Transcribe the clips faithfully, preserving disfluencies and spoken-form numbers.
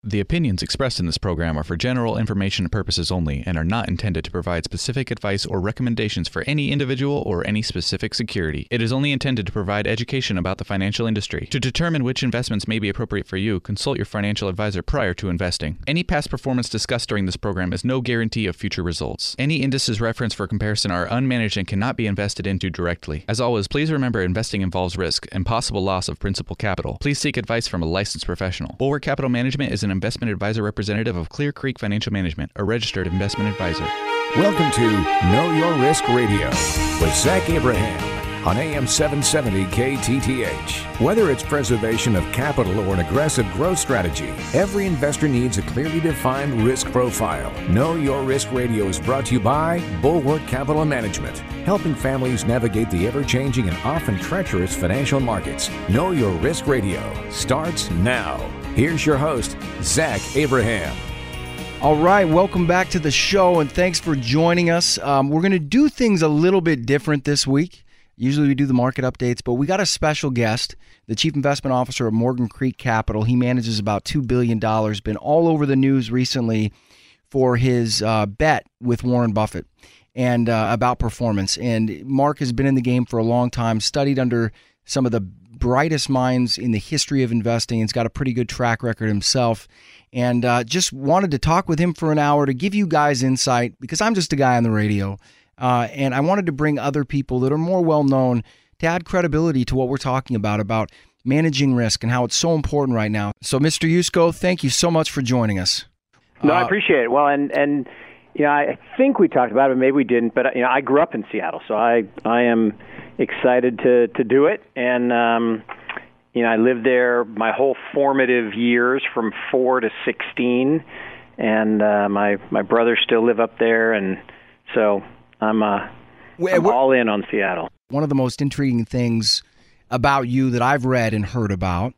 The opinions expressed in this program are for general information purposes only and are not intended to provide specific advice or recommendations for any individual or any specific security. It is only intended to provide education about the financial industry. To determine which investments may be appropriate for you, consult your financial advisor prior to investing. Any past performance discussed during this program is no guarantee of future results. Any indices referenced for comparison are unmanaged and cannot be invested into directly. As always, please remember investing involves risk and possible loss of principal capital. Please seek advice from a licensed professional. Bulwark Capital Management is an investment advisor representative of Clear Creek Financial Management, a registered investment advisor. Welcome to Know Your Risk Radio with Zach Abraham on A M seven seventy K T T H. Whether it's preservation of capital or an aggressive growth strategy, every investor needs a clearly defined risk profile. Know Your Risk Radio is brought to you by Bulwark Capital Management, helping families navigate the ever-changing and often treacherous financial markets. Know Your Risk Radio starts now. Here's your host, Zach Abraham. All right, welcome back to the show, and thanks for joining us. Um, we're going to do things a little bit different this week. Usually we do the market updates, but we got a special guest, the Chief Investment Officer of Morgan Creek Capital. He manages about two billion dollars, been all over the news recently for his uh, bet with Warren Buffett and uh, about performance. And Mark has been in the game for a long time, studied under some of the brightest minds in the history of investing. He's got a pretty good track record himself, and uh, just wanted to talk with him for an hour to give you guys insight, because I'm just a guy on the radio, uh, and I wanted to bring other people that are more well-known to add credibility to what we're talking about, about managing risk and how it's so important right now. So, Mister Yusko, thank you so much for joining us. No, uh, I appreciate it. Well, and, and you know, I think we talked about it, maybe we didn't, but you know, I grew up in Seattle, so I, I am excited to, to do it. And, um, you know, I lived there my whole formative years from four to sixteen. And uh, my, my brothers still live up there. And so I'm, uh, I'm all in on Seattle. One of the most intriguing things about you that I've read and heard about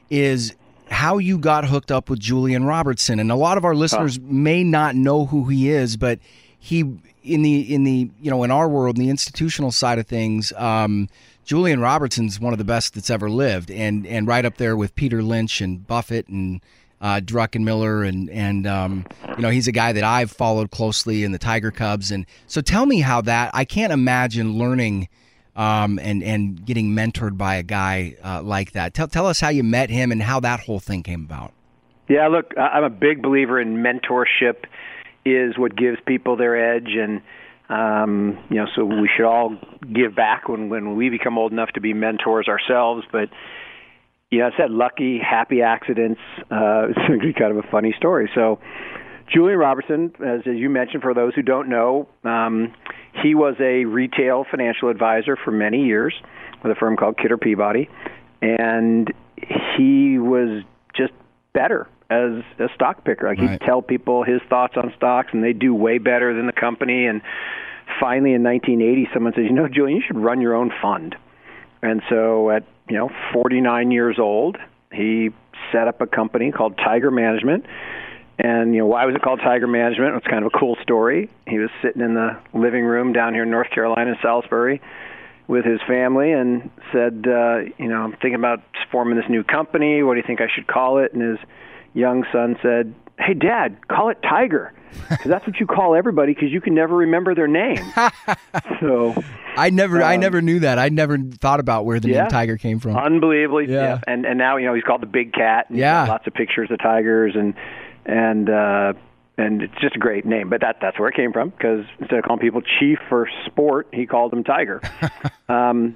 is how you got hooked up with Julian Robertson. And a lot of our listeners huh. may not know who he is, but he... In the in the you know in our world, in the institutional side of things, um, Julian Robertson's one of the best that's ever lived, and and right up there with Peter Lynch and Buffett and uh, Druckenmiller, and and um, you know he's a guy that I've followed closely in the Tiger Cubs. And so tell me how that I can't imagine learning um, and and getting mentored by a guy uh, like that. Tell tell us how you met him and how that whole thing came about. Yeah, look, I'm a big believer in mentorship. Is what gives people their edge, and um, you know, so we should all give back when, when we become old enough to be mentors ourselves. But you know, I said lucky, happy accidents. Uh, it's going to be kind of a funny story. So, Julian Robertson, as, as you mentioned, for those who don't know, um, he was a retail financial advisor for many years with a firm called Kidder Peabody, and he was just better as a stock picker. Like, right. He'd tell people his thoughts on stocks, and they do way better than the company. And finally, in nineteen eighty, someone says, you know, Julian, you should run your own fund. And so at, you know, forty-nine years old, he set up a company called Tiger Management. And, you know, why was it called Tiger Management? It's kind of a cool story. He was sitting in the living room down here in North Carolina, in Salisbury, with his family, and said, uh, you know, I'm thinking about forming this new company. What do you think I should call it? And his young son said, hey, Dad, call it Tiger, because that's what you call everybody, because you can never remember their name. So I never um, I never knew that. I never thought about where the yeah, name Tiger came from. Unbelievably. Yeah. yeah. And and now, you know, he's called the Big Cat. And yeah. He's got lots of pictures of tigers, and and uh, and it's just a great name. But that that's where it came from, because instead of calling people Chief for sport, he called them Tiger. um,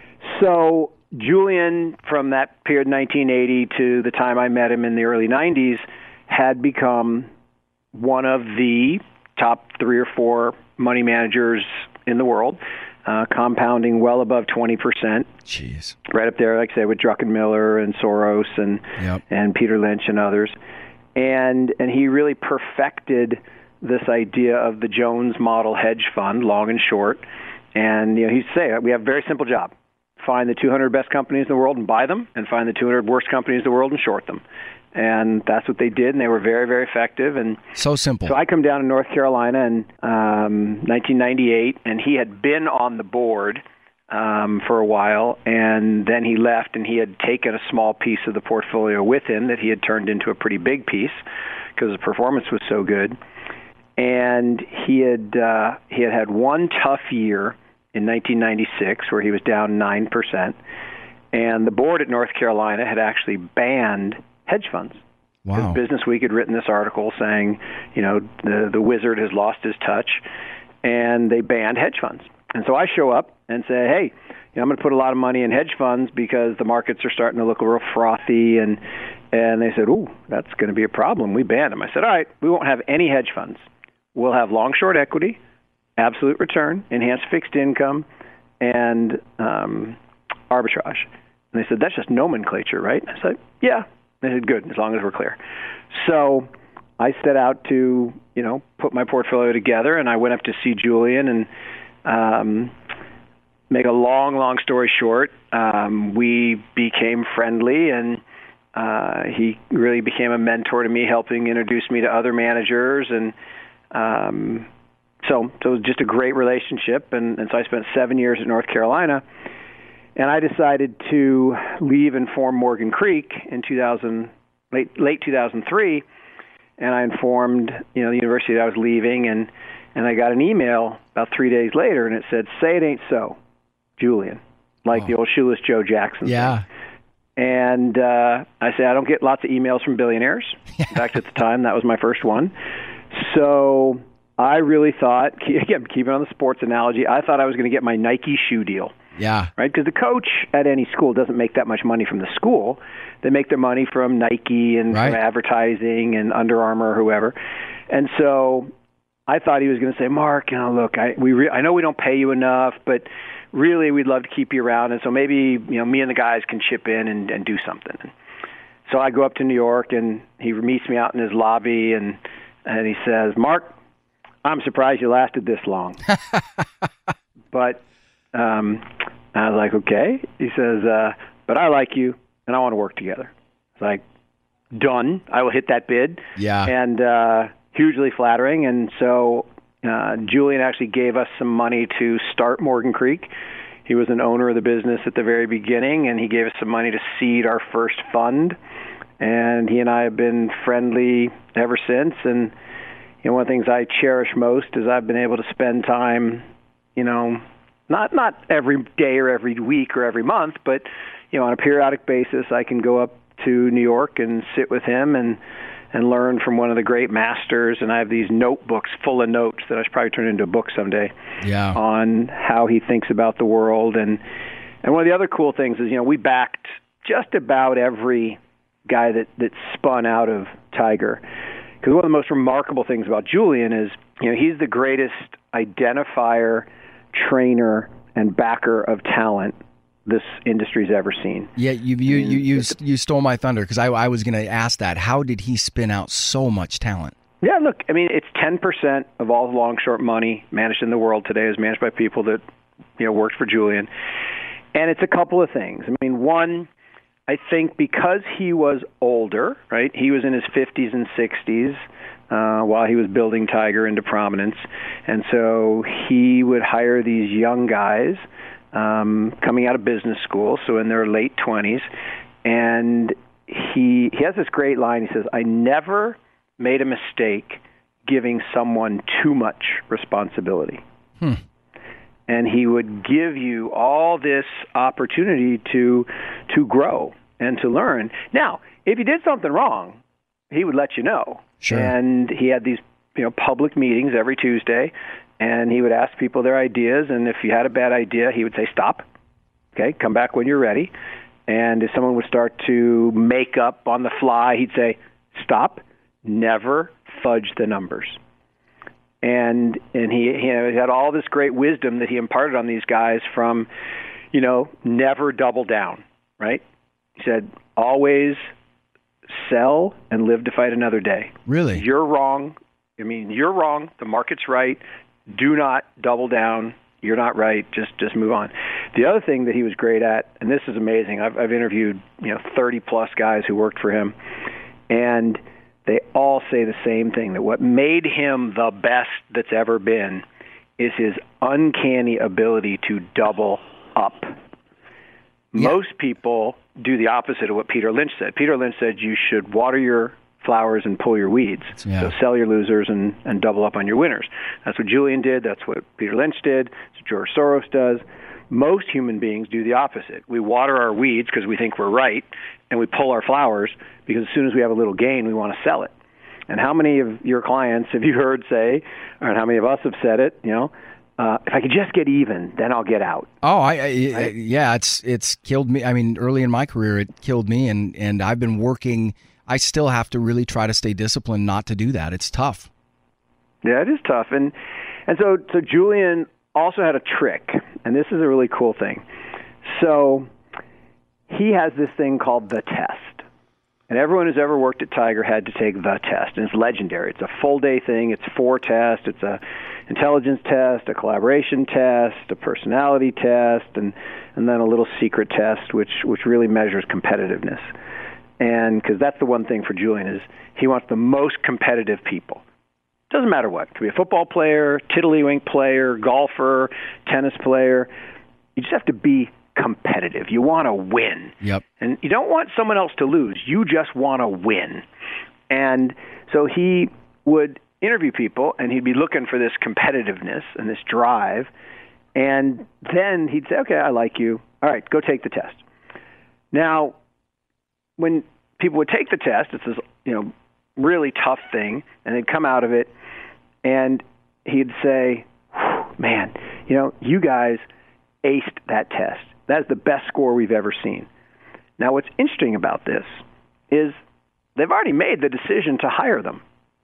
so Julian, from that period, nineteen eighty to the time I met him in the early nineties, had become one of the top three or four money managers in the world, uh, compounding well above twenty percent. Jeez. Right up there, like I said, with Druckenmiller and Soros and yep. and Peter Lynch and others. And and he really perfected this idea of the Jones model hedge fund, long and short. And you know, he'd say, we have a very simple job. Find the two hundred best companies in the world and buy them, and find the two hundred worst companies in the world and short them. And that's what they did, and they were very, very effective. And so simple. So I come down to North Carolina in um, nineteen ninety-eight, and he had been on the board um, for a while, and then he left, and he had taken a small piece of the portfolio with him that he had turned into a pretty big piece because the performance was so good. And he had uh, he had had one tough year in nineteen ninety-six where he was down nine percent, and the board at North Carolina had actually banned hedge funds. Wow. Business Week had written this article saying, you know, the the wizard has lost his touch, and they banned hedge funds. And so I show up and say, hey, you know, I'm going to put a lot of money in hedge funds because the markets are starting to look real frothy. And and they said, ooh, that's going to be a problem. We banned them. I said, all right, we won't have any hedge funds. We'll have long-short equity, absolute return, enhanced fixed income, and um, arbitrage. And they said, that's just nomenclature, right? I said, yeah. They said, good, as long as we're clear. So I set out to, you know, put my portfolio together, and I went up to see Julian, and um, make a long, long story short, um, we became friendly, and uh, he really became a mentor to me, helping introduce me to other managers, and um, so, so it was just a great relationship, and, and so I spent seven years at North Carolina. And I decided to leave and form Morgan Creek in two thousand, late late two thousand three, and I informed you know the university that I was leaving, and, and I got an email about three days later, and it said, "Say it ain't so, Julian," like oh. the old Shoeless Joe Jackson. Yeah. Thing. And uh, I said, I don't get lots of emails from billionaires. In fact, at the time, that was my first one. So I really thought, again, keeping on the sports analogy, I thought I was going to get my Nike shoe deal. Yeah. Right? Because the coach at any school doesn't make that much money from the school. They make their money from Nike and right. from advertising and Under Armour or whoever. And so I thought he was going to say, Mark, you know, look, I we re- I know we don't pay you enough, but really we'd love to keep you around. And so maybe, you know, me and the guys can chip in and, and do something. So I go up to New York, and he meets me out in his lobby, and and he says, Mark, I'm surprised you lasted this long. But um, I was like, okay. He says, uh, but I like you, and I want to work together. It's like, done. I will hit that bid. Yeah. And uh, hugely flattering. And so uh, Julian actually gave us some money to start Morgan Creek. He was an owner of the business at the very beginning, and he gave us some money to seed our first fund. And he and I have been friendly ever since. And you know, one of the things I cherish most is I've been able to spend time, you know, not not every day or every week or every month, but you know, on a periodic basis, I can go up to New York and sit with him and and learn from one of the great masters. And I have these notebooks full of notes that I should probably turn into a book someday. Yeah. On how he thinks about the world. And and one of the other cool things is, you know, we backed just about every guy that that spun out of Tiger. Because one of the most remarkable things about Julian is, you know, he's the greatest identifier, trainer, and backer of talent this industry's ever seen. Yeah, you you you you, you stole my thunder, because I, I was going to ask that. How did he spin out so much talent? Yeah, look, I mean, it's ten percent of all long-short money managed in the world today is managed by people that, you know, worked for Julian. And it's a couple of things. I mean, one, I think because he was older, right? He was in his fifties and sixties uh, while he was building Tiger into prominence. And so he would hire these young guys um, coming out of business school, so in their late twenties. And he he has this great line. He says, I never made a mistake giving someone too much responsibility. Hmm. And he would give you all this opportunity to to grow and to learn. Now, if you did something wrong, he would let you know. Sure. And he had these, you know, public meetings every Tuesday, and he would ask people their ideas. And if you had a bad idea, he would say, "Stop. Okay, come back when you're ready." And if someone would start to make up on the fly, he'd say, "Stop. Never fudge the numbers." And and he, he had all this great wisdom that he imparted on these guys from, you know, never double down, right? He said, always sell and live to fight another day. Really? You're wrong. I mean, you're wrong. The market's right. Do not double down. You're not right. Just just move on. The other thing that he was great at, and this is amazing, I've, I've interviewed, you know, thirty plus guys who worked for him, and they all say the same thing, that what made him the best that's ever been is his uncanny ability to double up. Yeah. Most people do the opposite of what Peter Lynch said. Peter Lynch said you should water your flowers and pull your weeds. Yeah. So sell your losers and, and double up on your winners. That's what Julian did. That's what Peter Lynch did. That's what George Soros does. Most human beings do the opposite. We water our weeds because we think we're right, and we pull our flowers because as soon as we have a little gain, we want to sell it. And how many of your clients have you heard say, or how many of us have said it, you know, uh, if I could just get even, then I'll get out. Oh, I, I right? yeah, it's it's killed me. I mean, early in my career, it killed me, and, and I've been working. I still have to really try to stay disciplined not to do that. It's tough. Yeah, it is tough. And and so so Julian also had a trick, and this is a really cool thing. So he has this thing called the test. And everyone who's ever worked at Tiger had to take the test, and it's legendary. It's a full-day thing. It's four tests. It's a intelligence test, a collaboration test, a personality test, and, and then a little secret test, which, which really measures competitiveness. And because that's the one thing for Julian is he wants the most competitive people. Doesn't matter what. It could be a football player, tiddlywink player, golfer, tennis player. You just have to be competitive. You want to win. Yep. And you don't want someone else to lose. You just want to win. And so he would interview people, and he'd be looking for this competitiveness and this drive. And then he'd say, okay, I like you. All right, go take the test. Now, when people would take the test, it's this, you know, really tough thing, and they'd come out of it, and he'd say, man, you know, you guys aced that test. That is the best score we've ever seen. Now, what's interesting about this is they've already made the decision to hire them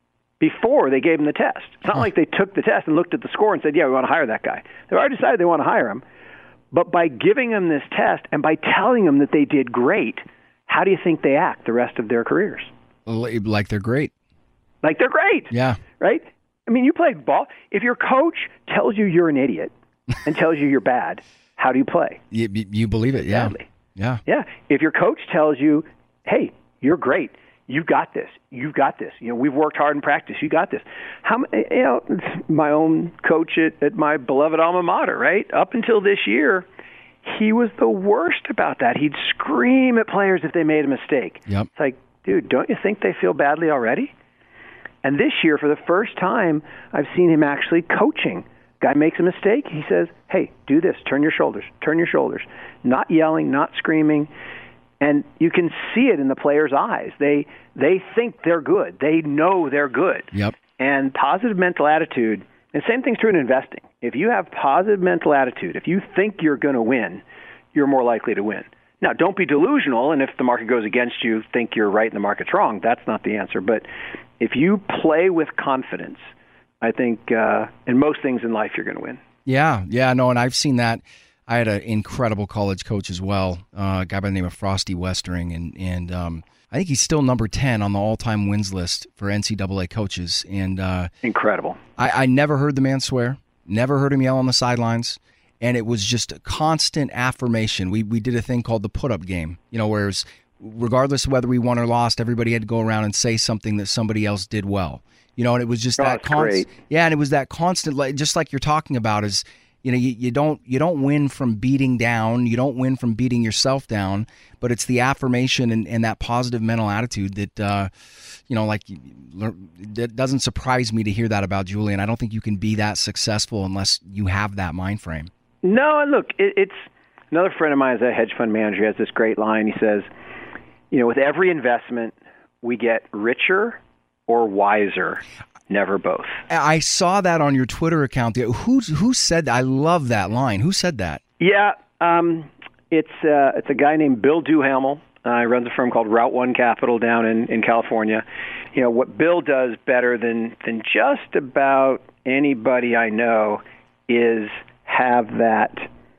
before they gave them the test. It's not huh. like they took the test and looked at the score and said, yeah, we want to hire that guy. They've already decided they want to hire him. But by giving them this test and by telling them that they did great, how do you think they act the rest of their careers? Like they're great. Like they're great. Yeah. Right? I mean, you play ball. If your coach tells you you're an idiot and tells you you're bad, how do you play? You, you believe it, yeah. Badly. Yeah. Yeah. If your coach tells you, hey, you're great. You got this. You've got this. You know, we've worked hard in practice. You got this. How you know, my own coach at, at my beloved alma mater, right? Up until this year, he was the worst about that. He'd scream at players if they made a mistake. Yep. It's like, dude, don't you think they feel badly already? And this year, for the first time, I've seen him actually coaching. Guy makes a mistake, he says, hey, do this, turn your shoulders, turn your shoulders. Not yelling, not screaming. And you can see it in the players' eyes. They they think they're good. They know they're good. Yep. And positive mental attitude, and same thing's true in investing. If you have positive mental attitude, if you think you're going to win, you're more likely to win. Now, don't be delusional, and if the market goes against you, think you're right and the market's wrong. That's not the answer. But if you play with confidence, I think uh, in most things in life, you're going to win. Yeah, yeah, no, and I've seen that. I had an incredible college coach as well, uh, a guy by the name of Frosty Westering, and and um, I think he's still number ten on the all-time wins list for N C double A coaches. And uh, incredible. I, I never heard the man swear, never heard him yell on the sidelines, and it was just a constant affirmation. We we did a thing called the put-up game, you know, whereas regardless of whether we won or lost, everybody had to go around and say something that somebody else did well. You know, and it was just oh, that constant. Yeah, and it was that constant, like, just like you're talking about, is you know, you, you don't you don't win from beating down, you don't win from beating yourself down, but it's the affirmation and, and that positive mental attitude that, uh, you know, like, it doesn't surprise me to hear that about Julian. I don't think you can be that successful unless you have that mind frame. No, and look, it, it's another friend of mine is a hedge fund manager. He has this great line. He says, you know, with every investment, we get richer or wiser, never both. I saw that on your Twitter account. Who who said that? I love that line. Who said that? Yeah, um, it's uh, it's a guy named Bill Duhamel. Uh, he runs a firm called Route One Capital down in, in California. You know, what Bill does better than, than just about anybody I know is have that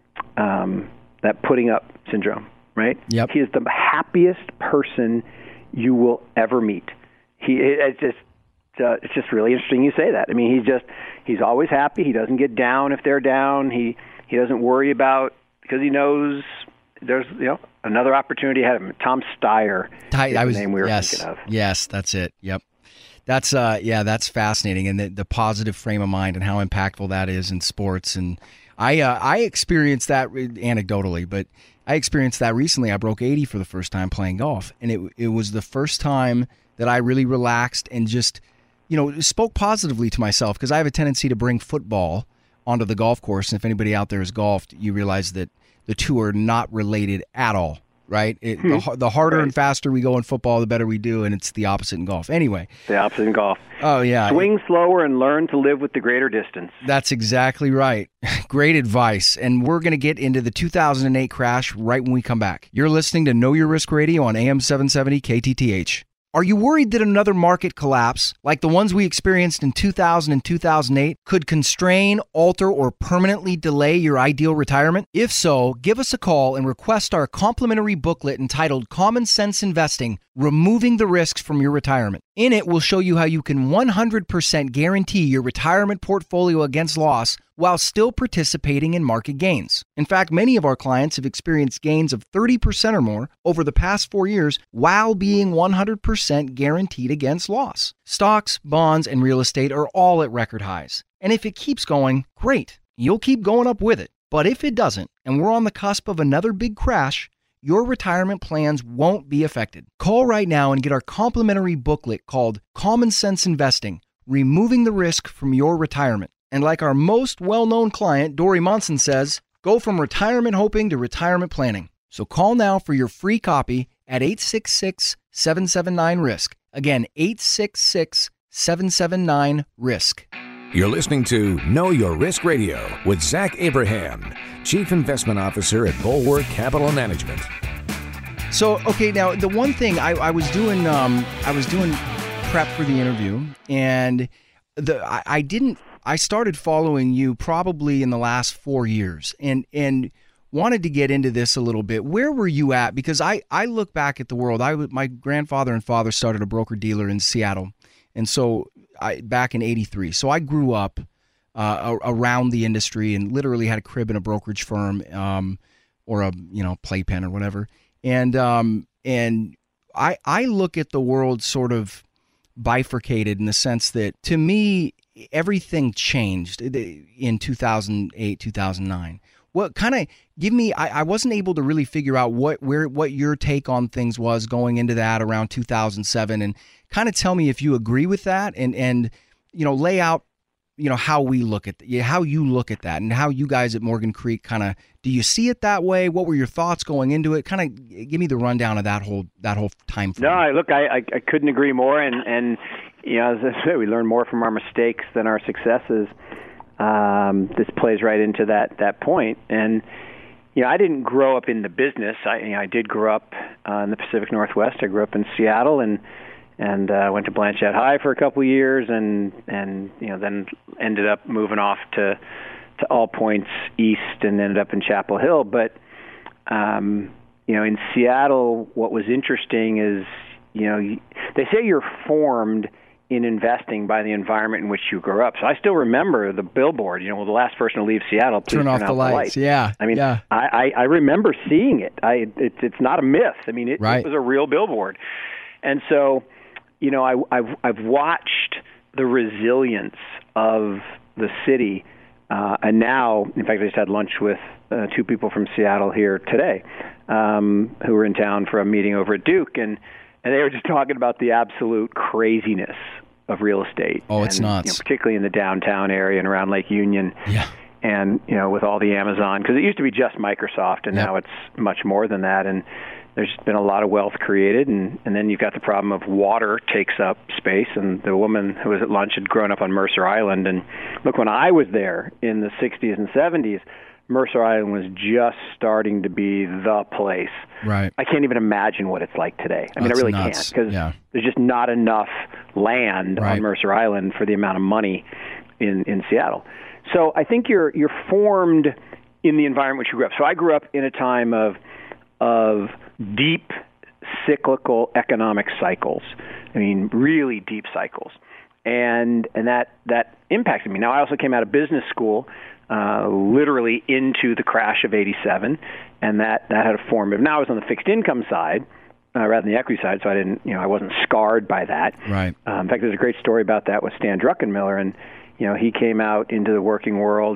um, that putting up syndrome, right? Yep. He is the happiest person you will ever meet. He it's just uh, it's just really interesting you say that. I mean, he's just he's always happy. He doesn't get down if they're down. He he doesn't worry about because he knows there's you know another opportunity ahead of him. Tom Steyer Ty, is I was, the name we were yes, thinking of. Yes, that's it. Yep. That's uh yeah, that's fascinating, and the, the positive frame of mind and how impactful that is in sports. And I uh, I experienced that anecdotally, but I experienced that recently. I broke eighty for the first time playing golf, and it it was the first time that I really relaxed and just, you know, spoke positively to myself, because I have a tendency to bring football onto the golf course. And if anybody out there has golfed, you realize that the two are not related at all, right? It, hmm. the, the harder right. and faster we go in football, the better we do, and it's the opposite in golf. Anyway. The opposite in golf. Oh, yeah. Swing slower and learn to live with the greater distance. That's exactly right. Great advice. And we're going to get into the two thousand eight crash right when we come back. You're listening to Know Your Risk Radio on A M seven seventy K T T H. Are you worried that another market collapse, like the ones we experienced in two thousand and two thousand eight, could constrain, alter, or permanently delay your ideal retirement? If so, give us a call and request our complimentary booklet entitled Common Sense Investing, Removing the Risks from Your Retirement. In it, we'll show you how you can one hundred percent guarantee your retirement portfolio against loss while still participating in market gains. In fact, many of our clients have experienced gains of thirty percent or more over the past four years while being one hundred percent guaranteed against loss. Stocks, bonds, and real estate are all at record highs. And if it keeps going, great. You'll keep going up with it. But if it doesn't, and we're on the cusp of another big crash, your retirement plans won't be affected. Call right now and get our complimentary booklet called Common Sense Investing, Removing the Risk from Your Retirement. And like our most well-known client, Dory Monson says, go from retirement hoping to retirement planning. So call now for your free copy at eight six six, seven seven nine, risk. Again, eight six six, seven seven nine, risk. You're listening to Know Your Risk Radio with Zach Abraham, Chief Investment Officer at Bulwark Capital Management. So, okay, now the one thing I, I was doing, um, I was doing prep for the interview, and the I, I didn't. I started following you probably in the last four years, and and wanted to get into this a little bit. Where were you at? Because I, I look back at the world. I my grandfather and father started a broker dealer in Seattle, and so I back in eighty-three. So I grew up uh, around the industry and literally had a crib in a brokerage firm, um, or a you know playpen or whatever. And um, and I I look at the world sort of bifurcated in the sense that, to me, everything changed in two thousand eight, two thousand nine. What kind of give me, I, I wasn't able to really figure out what, where, what your take on things was going into that around two thousand seven, and kind of tell me if you agree with that, and, and, you know, lay out, you know, how we look at, how you look at that, and how you guys at Morgan Creek kind of, do you see it that way? What were your thoughts going into it? Kind of give me the rundown of that whole, that whole time frame. No, I, look, I, I, I couldn't agree more. And, and, you know, as I said, we learn more from our mistakes than our successes. Um, this plays right into that, that point. And, you know, I didn't grow up in the business. I, you know, I did grow up uh, in the Pacific Northwest. I grew up in Seattle, and and uh, went to Blanchette High for a couple of years, and and you know then ended up moving off to to All Points East, and ended up in Chapel Hill. But um, you know, in Seattle, what was interesting is, you know, they say you're formed in investing by the environment in which you grew up. So I still remember the billboard, you know, well, the last person to leave Seattle, please turn, turn off out the lights. the lights. Yeah. I mean, yeah. I, I, I remember seeing it. I, it's, it's not a myth. I mean, it, right. it was a real billboard. And so, you know, I, I've, I've watched the resilience of the city. Uh, and now, in fact, I just had lunch with uh, two people from Seattle here today um, who were in town for a meeting over at Duke. And, and they were just talking about the absolute craziness of real estate. Oh, it's and, nuts. You know, particularly in the downtown area and around Lake Union. Yeah. And, you know, with all the Amazon, because it used to be just Microsoft, and yep. now it's much more than that. And there's been a lot of wealth created. And, and then you've got the problem of water takes up space. And the woman who was at lunch had grown up on Mercer Island. And look, when I was there in the sixties and seventies, Mercer Island was just starting to be the place. Right. I can't even imagine what it's like today. I mean, That's I really nuts. can't, because yeah. there's just not enough land right. on Mercer Island for the amount of money in, in Seattle. So I think you're you're formed in the environment which you grew up. So I grew up in a time of of deep cyclical economic cycles. I mean, really deep cycles, and and that that impacted me. Now I also came out of business school, uh, literally into the crash of eighty-seven, and that that had a formative. Now I was on the fixed income side uh, rather than the equity side, so I didn't, you know, I wasn't scarred by that. Right. Uh, in fact, there's a great story about that with Stan Druckenmiller, and you know, he came out into the working world and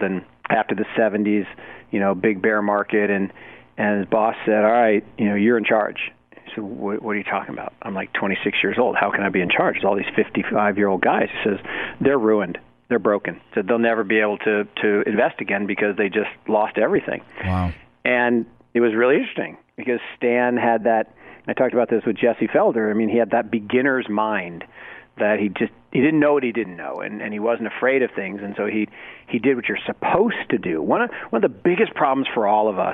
after the seventies, you know, big bear market, and and his boss said, "All right, you know, you're in charge." He said, what, what are you talking about? I'm like twenty-six years old. How can I be in charge? There's all these fifty-five-year-old guys. He says, they're ruined. They're broken. He said they'll never be able to, to invest again because they just lost everything. Wow. And it was really interesting because Stan had that, I talked about this with Jesse Felder, I mean, he had that beginner's mind that he just, he didn't know what he didn't know, and, and he wasn't afraid of things, and so he, he did what you're supposed to do. One of, one of the biggest problems for all of us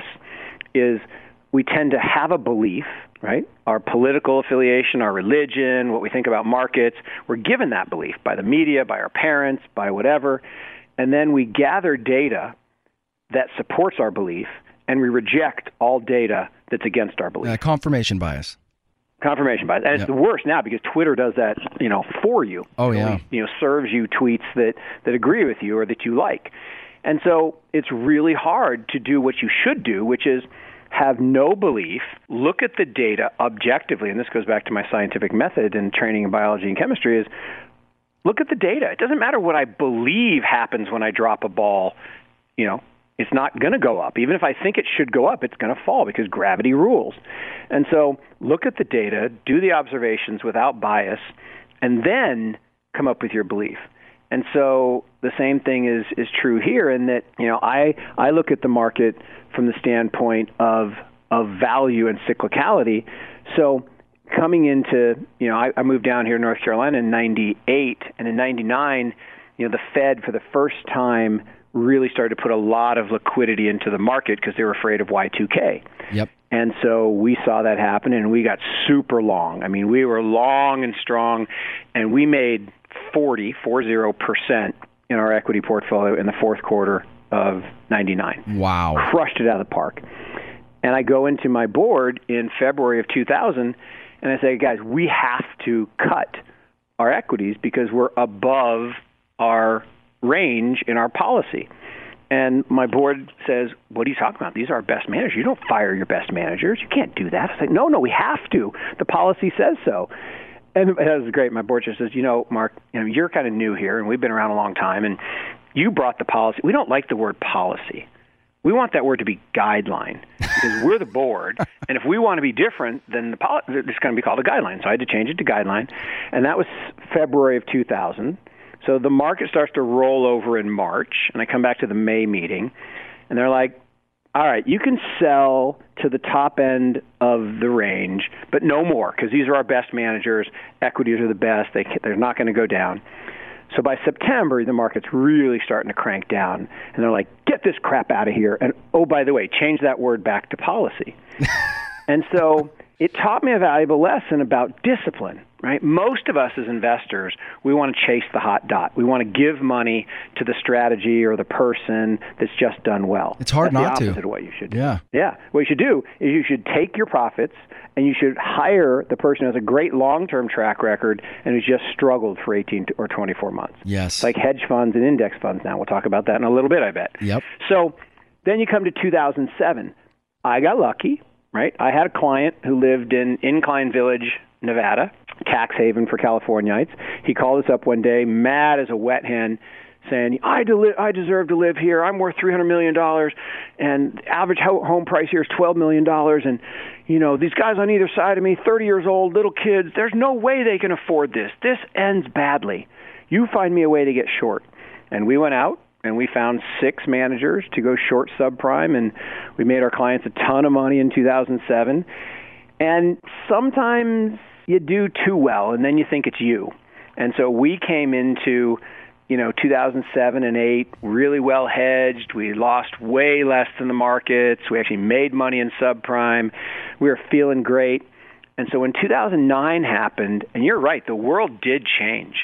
is we tend to have a belief, right? Our political affiliation, our religion, what we think about markets, we're given that belief by the media, by our parents, by whatever, and then we gather data that supports our belief, and we reject all data that's against our belief. Uh, confirmation bias. Confirmation bias. And it's yep. the worst now because Twitter does that, you know, for you. Oh, it yeah. only, you know, serves you tweets that, that agree with you or that you like. And so it's really hard to do what you should do, which is have no belief, look at the data objectively, and this goes back to my scientific method and training in biology and chemistry, is look at the data. It doesn't matter what I believe happens when I drop a ball, you know, it's not going to go up. Even if I think it should go up, it's going to fall because gravity rules. And so look at the data, do the observations without bias, and then come up with your belief. And so the same thing is, is true here in that, you know, I, I look at the market from the standpoint of of value and cyclicality. So coming into, you know, I, I moved down here to North Carolina in ninety-eight, and in ninety-nine, you know, the Fed for the first time really started to put a lot of liquidity into the market because they were afraid of Y two K. Yep. And so we saw that happen, and we got super long. I mean, we were long and strong, and we made forty, four zero percent in our equity portfolio in the fourth quarter of ninety-nine. Wow. Crushed it out of the park. And I go into my board in February of two thousand, and I say, guys, we have to cut our equities because we're above our range in our policy. And my board says, what are you talking about? These are our best managers. You don't fire your best managers. You can't do that. I say, no, no, we have to. The policy says so. And that was great. My board just says, you know, Mark, you know, you're kind of new here, and we've been around a long time, and you brought the policy. We don't like the word policy. We want that word to be guideline because we're the board, and if we want to be different, then the poli- it's going to be called a guideline. So I had to change it to guideline, and that was February of two thousand. So the market starts to roll over in March, and I come back to the May meeting, and they're like, all right, you can sell to the top end of the range, but no more because these are our best managers. Equities are the best. They, they're not going to go down. So by September, the market's really starting to crank down, and they're like, get this crap out of here. And, oh, by the way, change that word back to policy. And so it taught me a valuable lesson about discipline, right? Most of us as investors, we want to chase the hot dot. We want to give money to the strategy or the person that's just done well. It's hard that's not the to. opposite of what you should do. Yeah. Yeah. What you should do is you should take your profits and you should hire the person who has a great long-term track record and who's just struggled for eighteen or twenty-four months. Yes. Like hedge funds and index funds now. We'll talk about that in a little bit, I bet. Yep. So then you come to two thousand seven. I got lucky, right? I had a client who lived in Incline Village, Nevada, tax haven for Californiites. He called us up one day, mad as a wet hen, saying, I, deli- I deserve to live here. I'm worth three hundred million dollars, and the average ho- home price here is twelve million dollars. And, you know, these guys on either side of me, thirty years old, little kids, there's no way they can afford this. This ends badly. You find me a way to get short. And we went out, and we found six managers to go short subprime, and we made our clients a ton of money in two thousand seven. And sometimes you do too well, and then you think it's you. And so we came into, you know, two thousand seven and eight really well hedged. We lost way less than the markets. We actually made money in subprime. We were feeling great. And so when two thousand nine happened, and you're right, the world did change.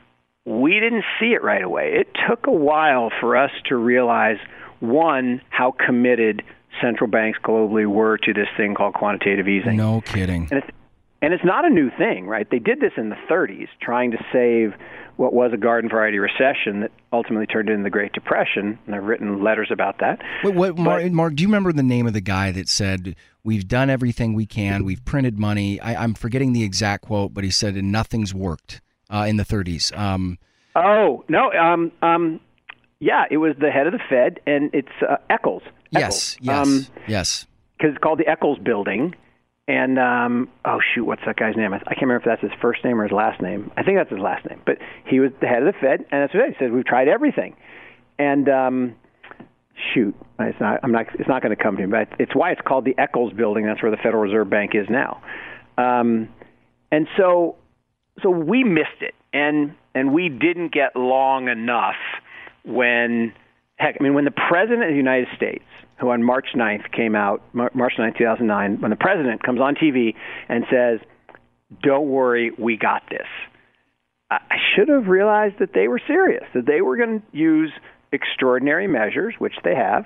We didn't see it right away. It took a while for us to realize, one, how committed central banks globally were to this thing called quantitative easing. No kidding. And it's, and it's not a new thing, right? They did this in the thirties, trying to save what was a garden variety recession that ultimately turned into the Great Depression, and I've written letters about that. Wait, what, But- Mark, Mark, do you remember the name of the guy that said, we've done everything we can, we've printed money? I, I'm forgetting the exact quote, but he said, and nothing's worked uh, in the thirties. Um, Oh, no, um, um, Yeah, it was the head of the Fed, and it's uh, Eccles. Yes, Eccles. yes, um, yes. Because it's called the Eccles Building. And, um, oh, shoot, what's that guy's name? I can't remember if that's his first name or his last name. I think that's his last name. But he was the head of the Fed, and that's what he said. We've tried everything. And, um, shoot, it's not, I'm not, it's not going to come to me, but it's why it's called the Eccles Building. That's where the Federal Reserve Bank is now. Um, and so so we missed it, and and we didn't get long enough when, heck, I mean, when the President of the United States, who on March ninth came out, March ninth, two thousand nine, when the President comes on T V and says, don't worry, we got this, I should have realized that they were serious, that they were going to use extraordinary measures, which they have.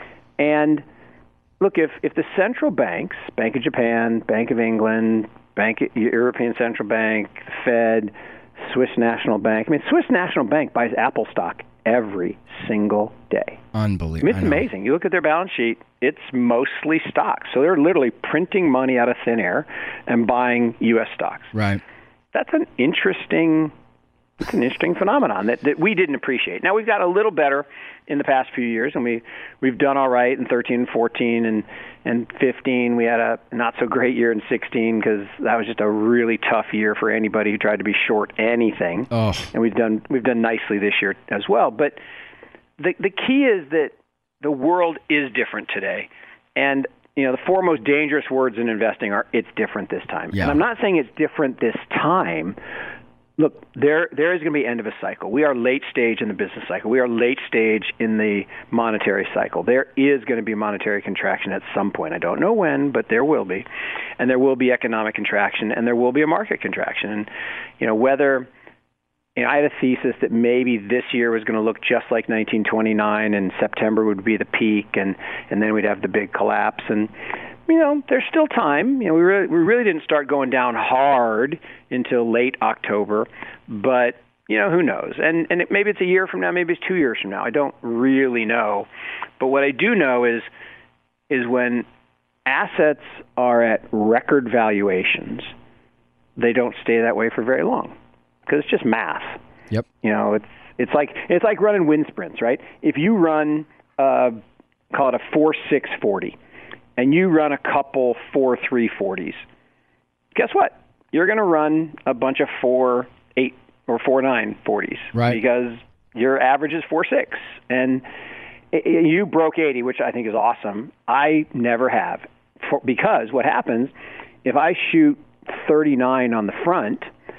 And look, if, if the central banks, Bank of Japan, Bank of England, Bank, European Central Bank, Fed, Swiss National Bank, I mean, Swiss National Bank buys Apple stock every single day. Unbelievable. I mean, it's amazing. You look at their balance sheet, it's mostly stocks. So they're literally printing money out of thin air and buying U S stocks. Right. That's an interesting It's an interesting phenomenon that, that we didn't appreciate. Now, we've got a little better in the past few years, and we, we've done all right in thirteen and fourteen and, and fifteen. We had a not-so-great year in sixteen because that was just a really tough year for anybody who tried to be short anything. Oh. And we've done we've done nicely this year as well. But the the key is that the world is different today. And you know, the four most dangerous words in investing are, it's different this time. Yeah. And I'm not saying it's different this time. Look, there there is going to be end of a cycle. We are late stage in the business cycle. We are late stage in the monetary cycle. There is going to be monetary contraction at some point. I don't know when, but there will be. And there will be economic contraction, and there will be a market contraction. And, you know, whether, you know, I had a thesis that maybe this year was going to look just like nineteen twenty-nine, and September would be the peak, and, and then we'd have the big collapse. And, you know, there's still time. You know, we really, we really didn't start going down hard until late October, but, you know, who knows? And and it, maybe it's a year from now, maybe it's two years from now. I don't really know. But what I do know is is when assets are at record valuations, they don't stay that way for very long because it's just math. Yep. You know, it's it's like it's like running wind sprints, right? If you run, uh, call it a four six forty, and you run a couple four three forties, guess what? You're going to run a bunch of four eight or four nine forties, right? Because your average is four six, and you broke eighty, which I think is awesome. I never have, for, because what happens if I shoot thirty-nine on the front,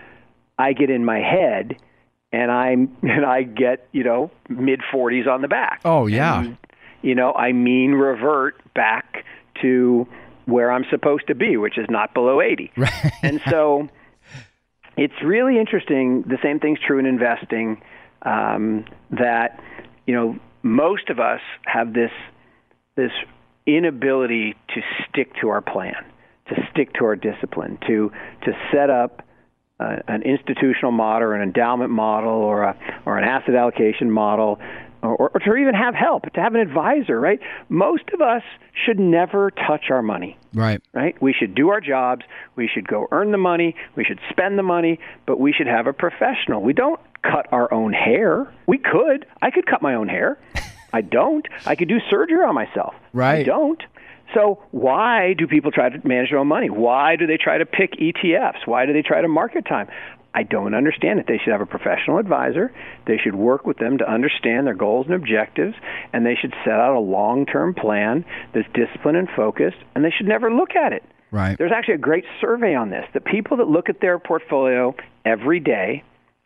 I get in my head, and I'm and I get you know mid forties on the back. Oh yeah, and, you know I mean revert back to where I'm supposed to be, which is not below eighty. Right. And so it's really interesting. The same thing's true in investing, um, that, you know, most of us have this this inability to stick to our plan, to stick to our discipline, to to set up uh, an institutional model or an endowment model or a or an asset allocation model, Or, or to even have help, to have an advisor, right? Most of us should never touch our money. Right. Right? We should do our jobs. We should go earn the money. We should spend the money, but we should have a professional. We don't cut our own hair. We could. I could cut my own hair. I don't. I could do surgery on myself. Right. I don't. So why do people try to manage their own money? Why do they try to pick E T Fs? Why do they try to market time? I don't understand it. They should have a professional advisor. They should work with them to understand their goals and objectives, and they should set out a long-term plan that's disciplined and focused, and they should never look at it. Right. There's actually a great survey on this. The people that look at their portfolio every day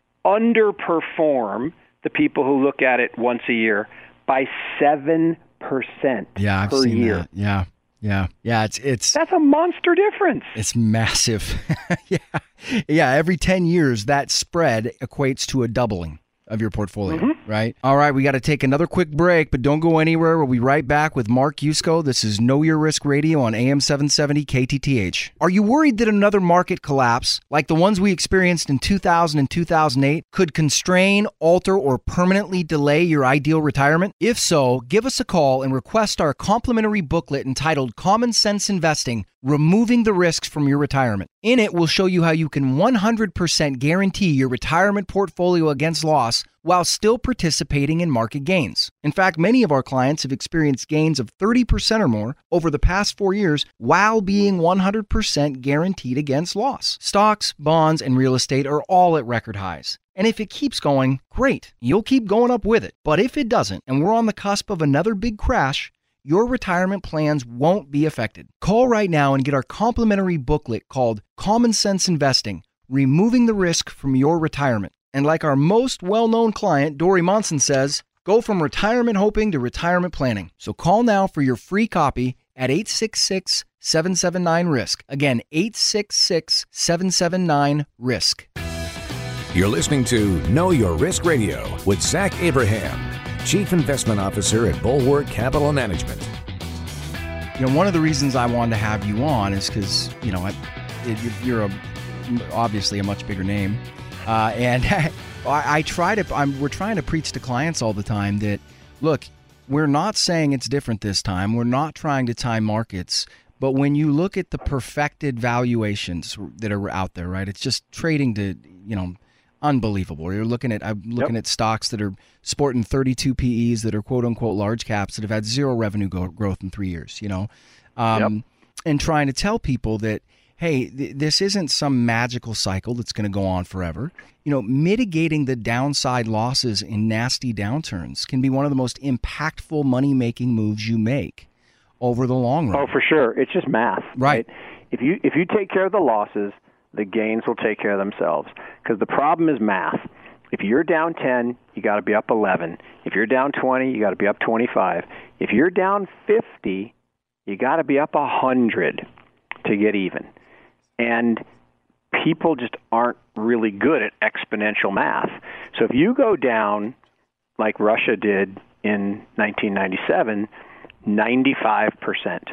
underperform the people who look at it once a year by seven percent yeah, I've per seen year. That. Yeah. Yeah, yeah, it's it's that's a monster difference. It's massive. yeah, yeah. Every ten years, that spread equates to a doubling of your portfolio, mm-hmm. right? All right, we got to take another quick break, but don't go anywhere. We'll be right back with Mark Yusko. This is Know Your Risk Radio on A M seven seventy K T T H. Are you worried that another market collapse, like the ones we experienced in two thousand and two thousand eight, could constrain, alter, or permanently delay your ideal retirement? If so, give us a call and request our complimentary booklet entitled Common Sense Investing, Removing the Risks from Your Retirement. In it, we'll show you how you can one hundred percent guarantee your retirement portfolio against loss loss while still participating in market gains. In fact, many of our clients have experienced gains of thirty percent or more over the past four years while being one hundred percent guaranteed against loss. Stocks, bonds, and real estate are all at record highs. And if it keeps going, great, you'll keep going up with it. But if it doesn't, and we're on the cusp of another big crash, your retirement plans won't be affected. Call right now and get our complimentary booklet called Common Sense Investing, Removing the Risk from Your Retirement. And like our most well-known client, Dory Monson says, go from retirement hoping to retirement planning. So call now for your free copy at eight six six, seven seven nine, risk. Again, eight six six, seven seven nine, risk. You're listening to Know Your Risk Radio with Zach Abraham, Chief Investment Officer at Bulwark Capital Management. You know, one of the reasons I wanted to have you on is because, you know, I, it, you're a, obviously a much bigger name. Uh, and I, I try to, I'm, we're trying to preach to clients all the time that, look, we're not saying it's different this time. We're not trying to time markets. But when you look at the perfected valuations that are out there, right, it's just trading to, you know, unbelievable. You're looking at, I'm looking yep. at stocks that are sporting thirty-two P Es that are quote unquote large caps that have had zero revenue go- growth in three years, you know, um, yep. and trying to tell people that, hey, th- this isn't some magical cycle that's going to go on forever. You know, mitigating the downside losses in nasty downturns can be one of the most impactful money-making moves you make over the long run. Oh, for sure. It's just math. Right. right? If you if you take care of the losses, the gains will take care of themselves. Because the problem is math. If you're down ten, you got to be up eleven. If you're down twenty, you got to be up twenty-five. If you're down fifty, you got to be up one hundred to get even. And people just aren't really good at exponential math. So if you go down like Russia did in nineteen ninety-seven, ninety-five percent.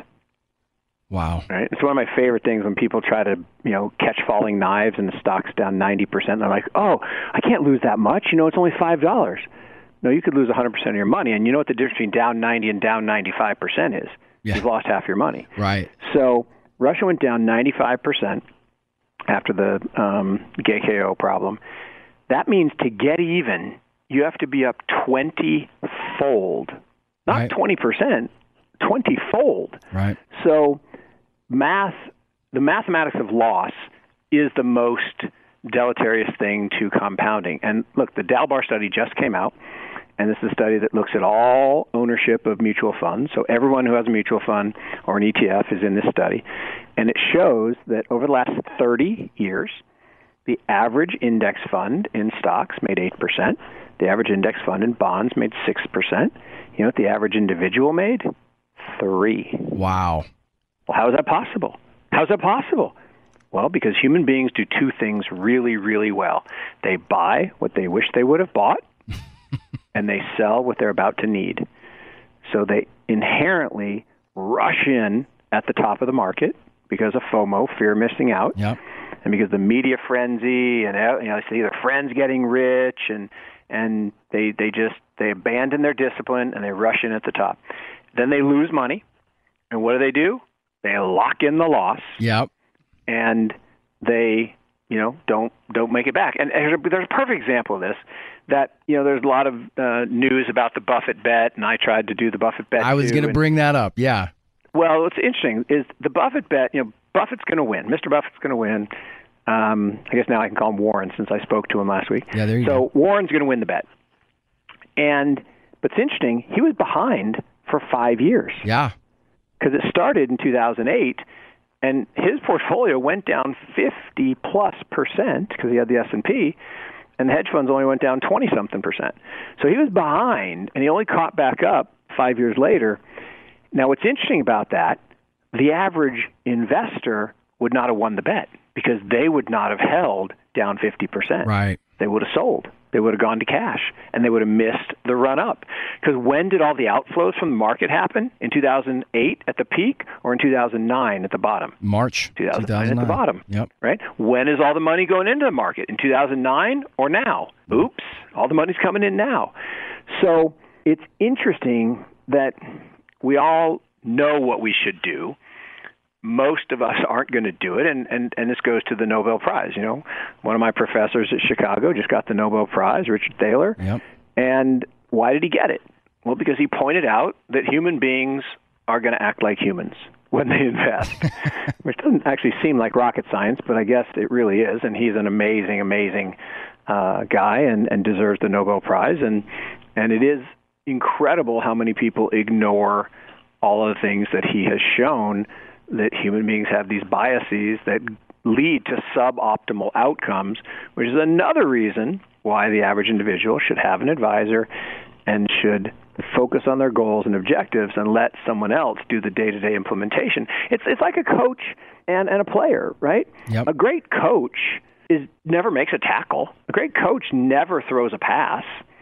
Wow. Right? It's one of my favorite things when people try to, you know, catch falling knives and the stock's down ninety percent. They're like, oh, I can't lose that much. You know, it's only five dollars. No, you could lose one hundred percent of your money. And you know what the difference between down ninety and down ninety-five percent is? Yeah. You've lost half your money. Right. So Russia went down ninety-five percent after the um, G K O problem. That means to get even, you have to be up twenty-fold. Not right. twenty percent, twenty-fold. Right. So math, the mathematics of loss is the most deleterious thing to compounding. And look, the Dalbar study just came out, and this is a study that looks at all ownership of mutual funds. So everyone who has a mutual fund or an E T F is in this study. And it shows that over the last thirty years, the average index fund in stocks made eight percent. The average index fund in bonds made six percent. You know what the average individual made? Three. Wow. Well, how is that possible? How is that possible? Well, because human beings do two things really, really well. They buy what they wish they would have bought, and they sell what they're about to need. So they inherently rush in at the top of the market because of FOMO, fear of missing out, yep. and because the media frenzy, and you know, see their friends getting rich, and and they they just they abandon their discipline and they rush in at the top. Then they lose money, and what do they do? They lock in the loss. Yep. And they, you know, don't don't make it back. And there's a, there's a perfect example of this. That, you know, there's a lot of uh, news about the Buffett bet, and I tried to do the Buffett bet. I was going to bring that up. Yeah. Well, what's interesting is the Buffett bet. You know, Buffett's going to win. Mister Buffett's going to win. Um, I guess now I can call him Warren since I spoke to him last week. Yeah, there you so go. So Warren's going to win the bet. And but it's interesting. He was behind for five years. Yeah. Because it started in two thousand eight. And his portfolio went down fifty plus percent because he had the S and P, and the hedge funds only went down twenty something percent. So he was behind, and he only caught back up five years later. Now, what's interesting about that, the average investor would not have won the bet because they would not have held down fifty percent. Right. They would have sold. They would have gone to cash, and they would have missed the run-up. Because when did all the outflows from the market happen? In two thousand eight at the peak or in two thousand nine at the bottom? March two thousand nine at the bottom. Yep. Right? When is all the money going into the market? In two thousand nine or now? Oops, all the money's coming in now. So it's interesting that we all know what we should do. most of us aren't going to do it, and, and, and this goes to the Nobel Prize. You know, one of my professors at Chicago just got the Nobel Prize, Richard Thaler. Yep. And why did he get it? Well, because he pointed out that human beings are going to act like humans when they invest, which doesn't actually seem like rocket science, but I guess it really is. And he's an amazing, amazing uh, guy and, and deserves the Nobel Prize. And and it is incredible how many people ignore all of the things that he has shown, that human beings have these biases that lead to suboptimal outcomes, which is another reason why the average individual should have an advisor and should focus on their goals and objectives and let someone else do the day-to-day implementation. It's it's like a coach and, and a player, right? Yep. A great coach is never makes a tackle. A great coach never throws a pass.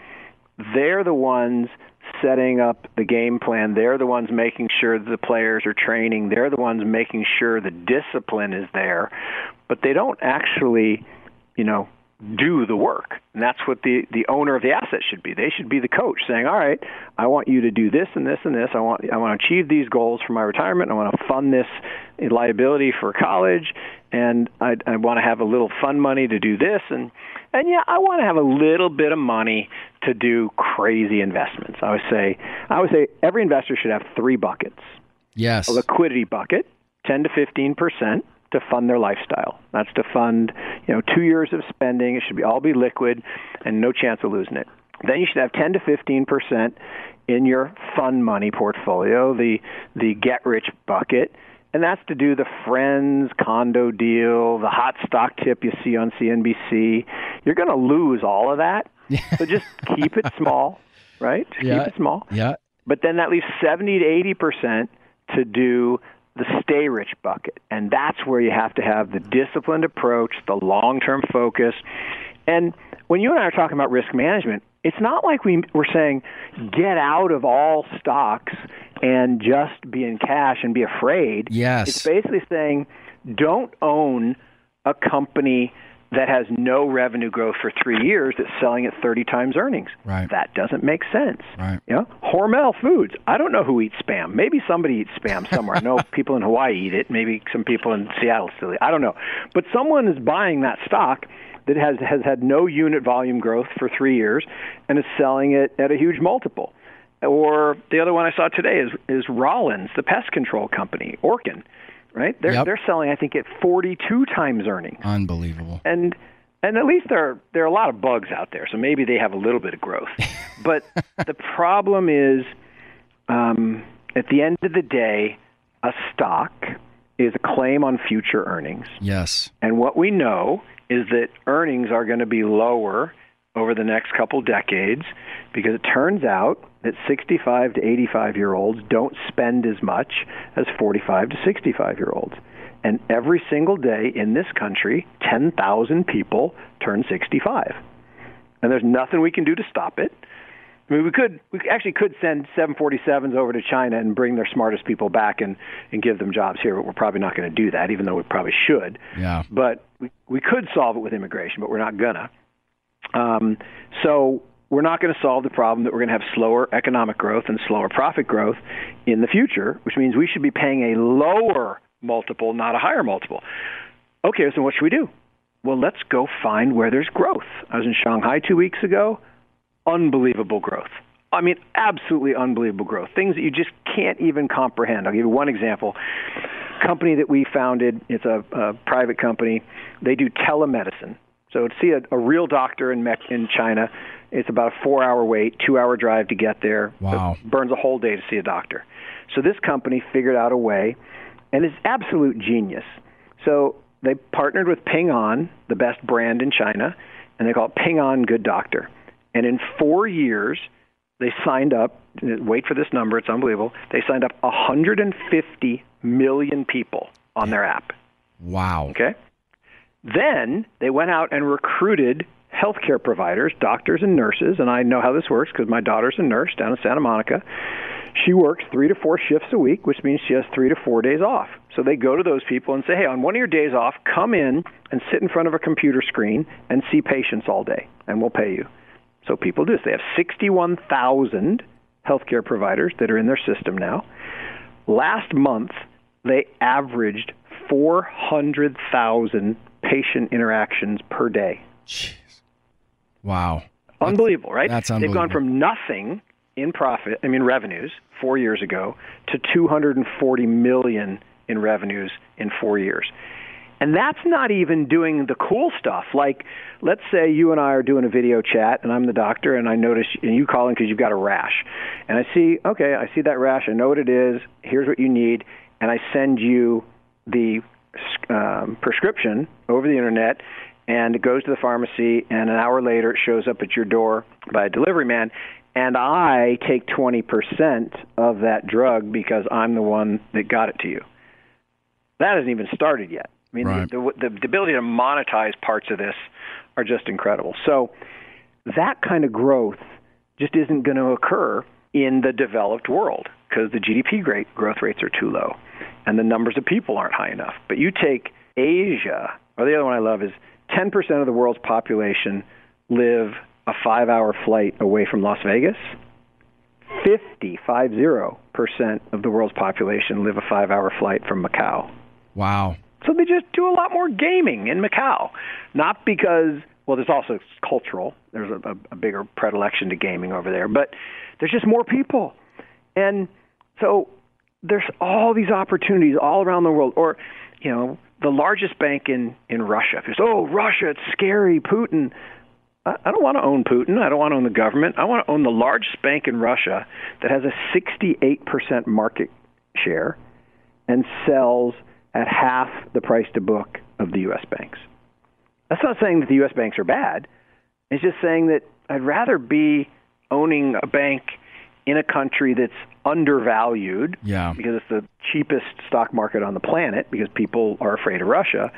They're the ones setting up the game plan. They're the ones making sure that the players are training. They're the ones making sure the discipline is there. But they don't actually, you know, do the work. And that's what the, the owner of the asset should be. They should be the coach saying, all right, I want you to do this and this and this. I want I want to achieve these goals for my retirement. I want to fund this liability for college. And I, I want to have a little fund money to do this. And, and yeah, I want to have a little bit of money to do crazy investments. I would say I would say every investor should have three buckets. Yes. A liquidity bucket, ten to fifteen percent. To fund their lifestyle. That's to fund, you know, two years of spending. It should be all be liquid and no chance of losing it. Then you should have ten to fifteen percent in your fund money portfolio, the the get rich bucket, and that's to do the Friends condo deal, the hot stock tip you see on C N B C. You're going to lose all of that, so just keep it small, right? Yeah. Keep it small. Yeah. But then that leaves seventy to eighty percent to do the stay rich bucket. And that's where you have to have the disciplined approach, the long-term focus. And when you and I are talking about risk management, it's not like we, we're saying get out of all stocks and just be in cash and be afraid. Yes. It's basically saying don't own a company that has no revenue growth for three years that's selling at thirty times earnings. Right. That doesn't make sense. Right. You know, Hormel Foods. I don't know who eats Spam. Maybe somebody eats Spam somewhere. I know people in Hawaii eat it. Maybe some people in Seattle still eat it. I don't know. But someone is buying that stock that has, has had no unit volume growth for three years and is selling it at a huge multiple. Or the other one I saw today is, is Rollins, the pest control company, Orkin. Right? They're Yep. they're selling, I think, at forty-two times earnings. Unbelievable. And and at least there are, there are a lot of bugs out there, so maybe they have a little bit of growth. But the problem is, um, at the end of the day, a stock is a claim on future earnings. Yes. And what we know is that earnings are going to be lower over the next couple decades because it turns out that sixty-five to eighty-five-year-olds don't spend as much as forty-five to sixty-five-year-olds. And every single day in this country, ten thousand people turn sixty-five. And there's nothing we can do to stop it. I mean, we could, we actually could send seven forty-sevens over to China and bring their smartest people back and, and give them jobs here, but we're probably not going to do that, even though we probably should. Yeah. But we, we could solve it with immigration, but we're not going to. Um, so we're not going to solve the problem that we're going to have slower economic growth and slower profit growth in the future, which means we should be paying a lower multiple, not a higher multiple. Okay, so what should we do? Well, let's go find where there's growth. I was in Shanghai two weeks ago. Unbelievable growth. I mean, absolutely unbelievable growth. Things that you just can't even comprehend. I'll give you one example. Company that we founded, it's a, a private company. They do telemedicine. So to see a, a real doctor in Mech, in China, it's about a four-hour wait, two-hour drive to get there. Wow. It burns a whole day to see a doctor. So this company figured out a way, and it's absolute genius. So they partnered with Ping An, the best brand in China, and they call it Ping An Good Doctor. And in four years, they signed up, wait for this number, it's unbelievable, they signed up one hundred fifty million people on their app. Wow. Okay? Then they went out and recruited healthcare providers, doctors and nurses, and I know how this works because my daughter's a nurse down in Santa Monica. She works three to four shifts a week, which means she has three to four days off. So they go to those people and say, hey, on one of your days off, come in and sit in front of a computer screen and see patients all day, and we'll pay you. So people do this. They have sixty-one thousand healthcare providers that are in their system now. Last month, they averaged four hundred thousand patient interactions per day. Jeez. Wow. Unbelievable, right? That's unbelievable. They've gone from nothing in profit, I mean revenues, four years ago to two hundred forty million dollars in revenues in four years. And that's not even doing the cool stuff. Like, let's say you and I are doing a video chat, and I'm the doctor, and I notice, and you call in because you've got a rash. And I see, okay, I see that rash. I know what it is. Here's what you need. And I send you the um, prescription over the internet, and it goes to the pharmacy, and an hour later it shows up at your door by a delivery man. And I take twenty percent of that drug because I'm the one that got it to you. That hasn't even started yet. I mean, right. the, the, the ability to monetize parts of this are just incredible. So that kind of growth just isn't going to occur in the developed world because the G D P rate, growth rates are too low and the numbers of people aren't high enough. But you take Asia, or the other one I love is ten percent of the world's population live a five-hour flight away from Las Vegas. fifty, five zero percent of the world's population live a five-hour flight from Macau. Wow. So they just do a lot more gaming in Macau. Not because, well, there's also cultural. There's a, a, a bigger predilection to gaming over there. But there's just more people. And so there's all these opportunities all around the world. Or, you know, the largest bank in, in Russia. If it's, oh, Russia, it's scary, Putin. I, I don't want to own Putin. I don't want to own the government. I want to own the largest bank in Russia that has a sixty-eight percent market share and sells at half the price to book of the U S banks. That's not saying that the U S banks are bad. It's just saying that I'd rather be owning a bank in a country that's undervalued yeah. because it's the cheapest stock market on the planet because people are afraid of Russia.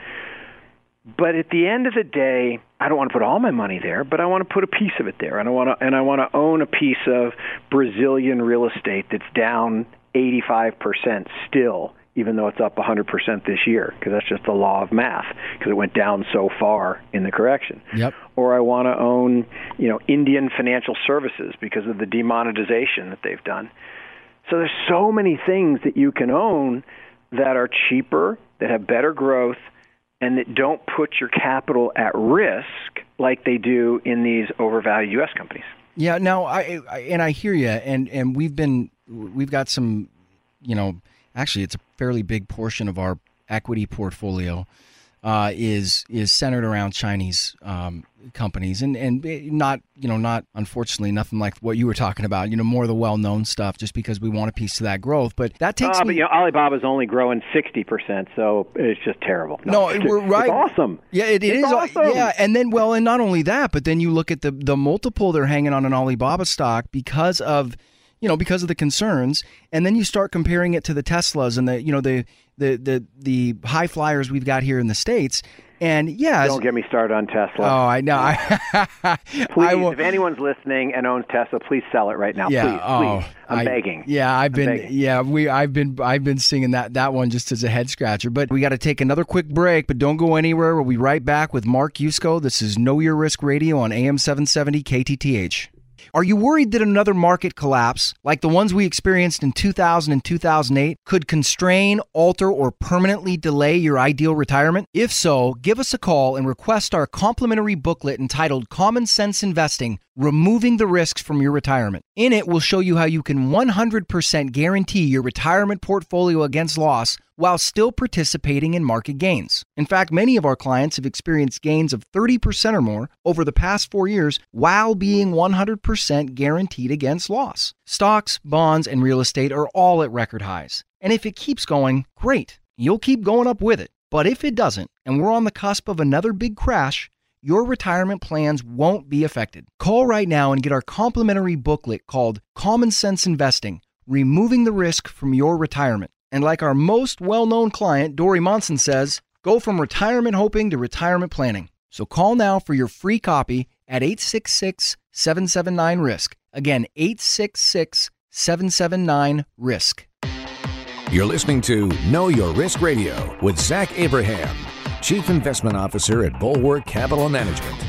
But at the end of the day, I don't want to put all my money there, but I want to put a piece of it there. And I want to, and I want to own a piece of Brazilian real estate that's down eighty-five percent still, even though it's up one hundred percent this year, because that's just the law of math, because it went down so far in the correction. Yep. Or I want to own, you know, Indian financial services because of the demonetization that they've done. So there's so many things that you can own that are cheaper, that have better growth, and that don't put your capital at risk like they do in these overvalued U S companies. Yeah. Now, I, I and I hear you, and and we've been we've got some, you know. Actually, it's a fairly big portion of our equity portfolio uh, is is centered around Chinese um, companies, and and not you know not unfortunately nothing like what you were talking about. You know, more of the well-known stuff, just because we want a piece of that growth. But that takes. Uh, me... But you know, Alibaba's only growing sixty percent, so it's just terrible. No, no we're right. It's awesome. Yeah, it, it it's is awesome. Yeah, and then well, and not only that, but then you look at the the multiple they're hanging on an Alibaba stock because of. You know, because of the concerns, and then you start comparing it to the Teslas and the, you know, the the the the high flyers we've got here in the States, and yeah, don't get me started on Tesla. Oh, I know. Please, I will, if anyone's listening and owns Tesla, please sell it right now. Yeah, please, oh, please. I'm I, begging. Yeah, I've I'm been. begging. Yeah, we. I've been. I've been singing that that one just as a head scratcher. But we got to take another quick break. But don't go anywhere. We'll be right back with Mark Yusko. This is Know Your Risk Radio on A M seven seventy K T T H. Are you worried that another market collapse, like the ones we experienced in two thousand and two thousand eight, could constrain, alter, or permanently delay your ideal retirement? If so, give us a call and request our complimentary booklet entitled Common Sense Investing, Removing the Risks from Your Retirement. In it, we'll show you how you can one hundred percent guarantee your retirement portfolio against loss while still participating in market gains. In fact, many of our clients have experienced gains of thirty percent or more over the past four years while being one hundred percent guaranteed against loss. Stocks, bonds, and real estate are all at record highs. And if it keeps going, great. You'll keep going up with it. But if it doesn't, and we're on the cusp of another big crash, your retirement plans won't be affected. Call right now and get our complimentary booklet called Common Sense Investing, Removing the Risk from Your Retirement. And like our most well-known client, Dory Monson says, go from retirement hoping to retirement planning. So call now for your free copy at eight six six, seven seven nine, risk. Again, eight six six, seven seven nine, risk. You're listening to Know Your Risk Radio with Zach Abraham, Chief Investment Officer at Bulwark Capital Management.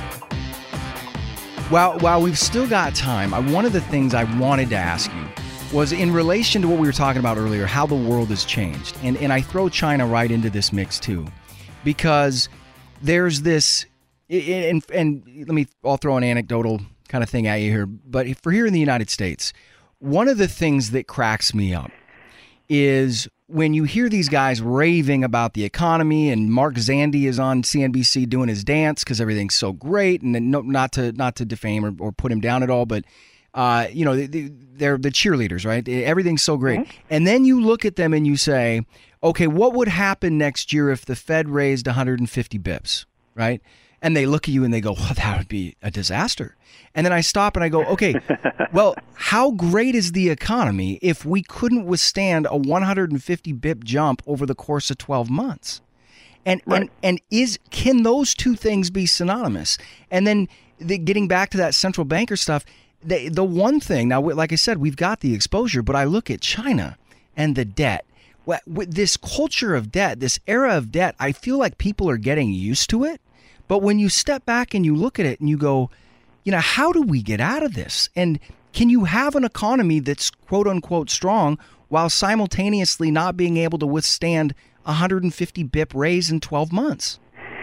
While, while we've still got time, I, one of the things I wanted to ask you was in relation to what we were talking about earlier, how the world has changed. And and I throw China right into this mix too, because there's this, and, and let me, I'll throw an anecdotal kind of thing at you here, but for here in the United States, one of the things that cracks me up is when you hear these guys raving about the economy, and Mark Zandi is on C N B C doing his dance because everything's so great, and then no, not to not to defame or, or put him down at all, but uh, you know, they, they're the cheerleaders, right? Everything's so great. Mm-hmm. And then you look at them and you say, okay, what would happen next year if the Fed raised one hundred fifty bips, right? And they look at you and they go, well, that would be a disaster. And then I stop and I go, okay, well, how great is the economy if we couldn't withstand a one hundred fifty bip jump over the course of twelve months? And right. and and is can those two things be synonymous? And then the, getting back to that central banker stuff, the, the one thing, now, like I said, we've got the exposure, but I look at China and the debt. With this culture of debt, this era of debt, I feel like people are getting used to it. But when you step back and you look at it and you go, you know, how do we get out of this? And can you have an economy that's quote unquote strong while simultaneously not being able to withstand a one hundred fifty bip raise in twelve months?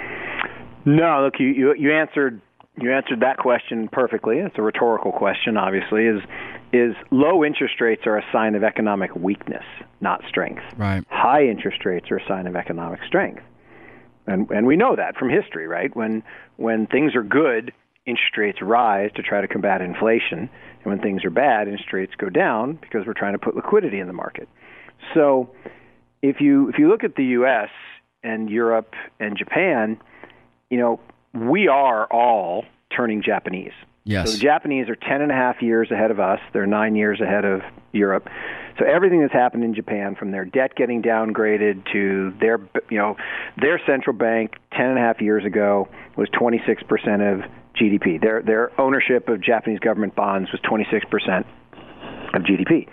No, look, you, you, you answered you answered that question perfectly. It's a rhetorical question, obviously. Is is low interest rates are a sign of economic weakness, not strength. Right. High interest rates are a sign of economic strength. And and we know that from history, right? When when things are good, interest rates rise to try to combat inflation. And when things are bad, interest rates go down because we're trying to put liquidity in the market. So if you if you look at the U S and Europe and Japan, you know, we are all turning Japanese. Yes. So the Japanese are ten and a half years ahead of us. They're nine years ahead of Europe. So everything that's happened in Japan, from their debt getting downgraded to their, you know, their central bank ten and a half years ago was twenty-six percent of G D P. Their their ownership of Japanese government bonds was twenty-six percent of G D P.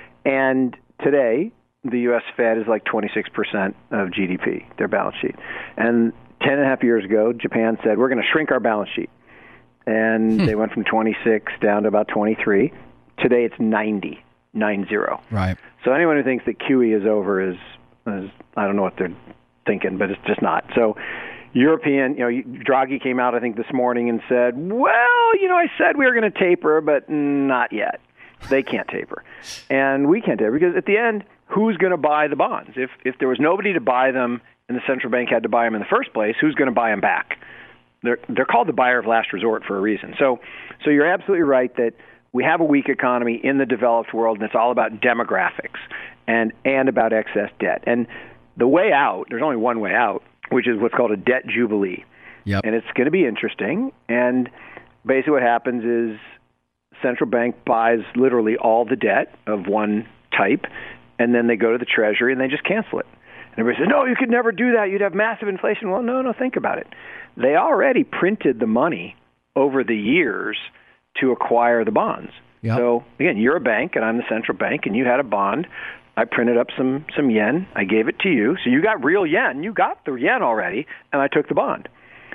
And today, the U S Fed is like twenty-six percent of G D P, their balance sheet. And ten and a half years ago, Japan said, we're going to shrink our balance sheet. And hmm. they went from twenty-six down to about twenty-three. Today, it's ninety. Nine zero. Right. So anyone who thinks that Q E is over is, is, I don't know what they're thinking, but it's just not. So European, you know, Draghi came out, I think, this morning and said, well, you know, I said we were going to taper, but not yet. They can't taper. And we can't taper because at the end, who's going to buy the bonds? If if there was nobody to buy them and the central bank had to buy them in the first place, who's going to buy them back? They're they're called the buyer of last resort for a reason. So so you're absolutely right that we have a weak economy in the developed world, and it's all about demographics and, and about excess debt. And the way out, there's only one way out, which is what's called a debt jubilee. Yep. And it's going to be interesting. And basically what happens is central bank buys literally all the debt of one type, and then they go to the Treasury and they just cancel it. And everybody says, no, you could never do that. You'd have massive inflation. Well, no, no, think about it. They already printed the money over the years to acquire the bonds. Yep. So, again, you're a bank, and I'm the central bank, and you had a bond. I printed up some, some yen. I gave it to you. So you got real yen. You got the yen already, and I took the bond.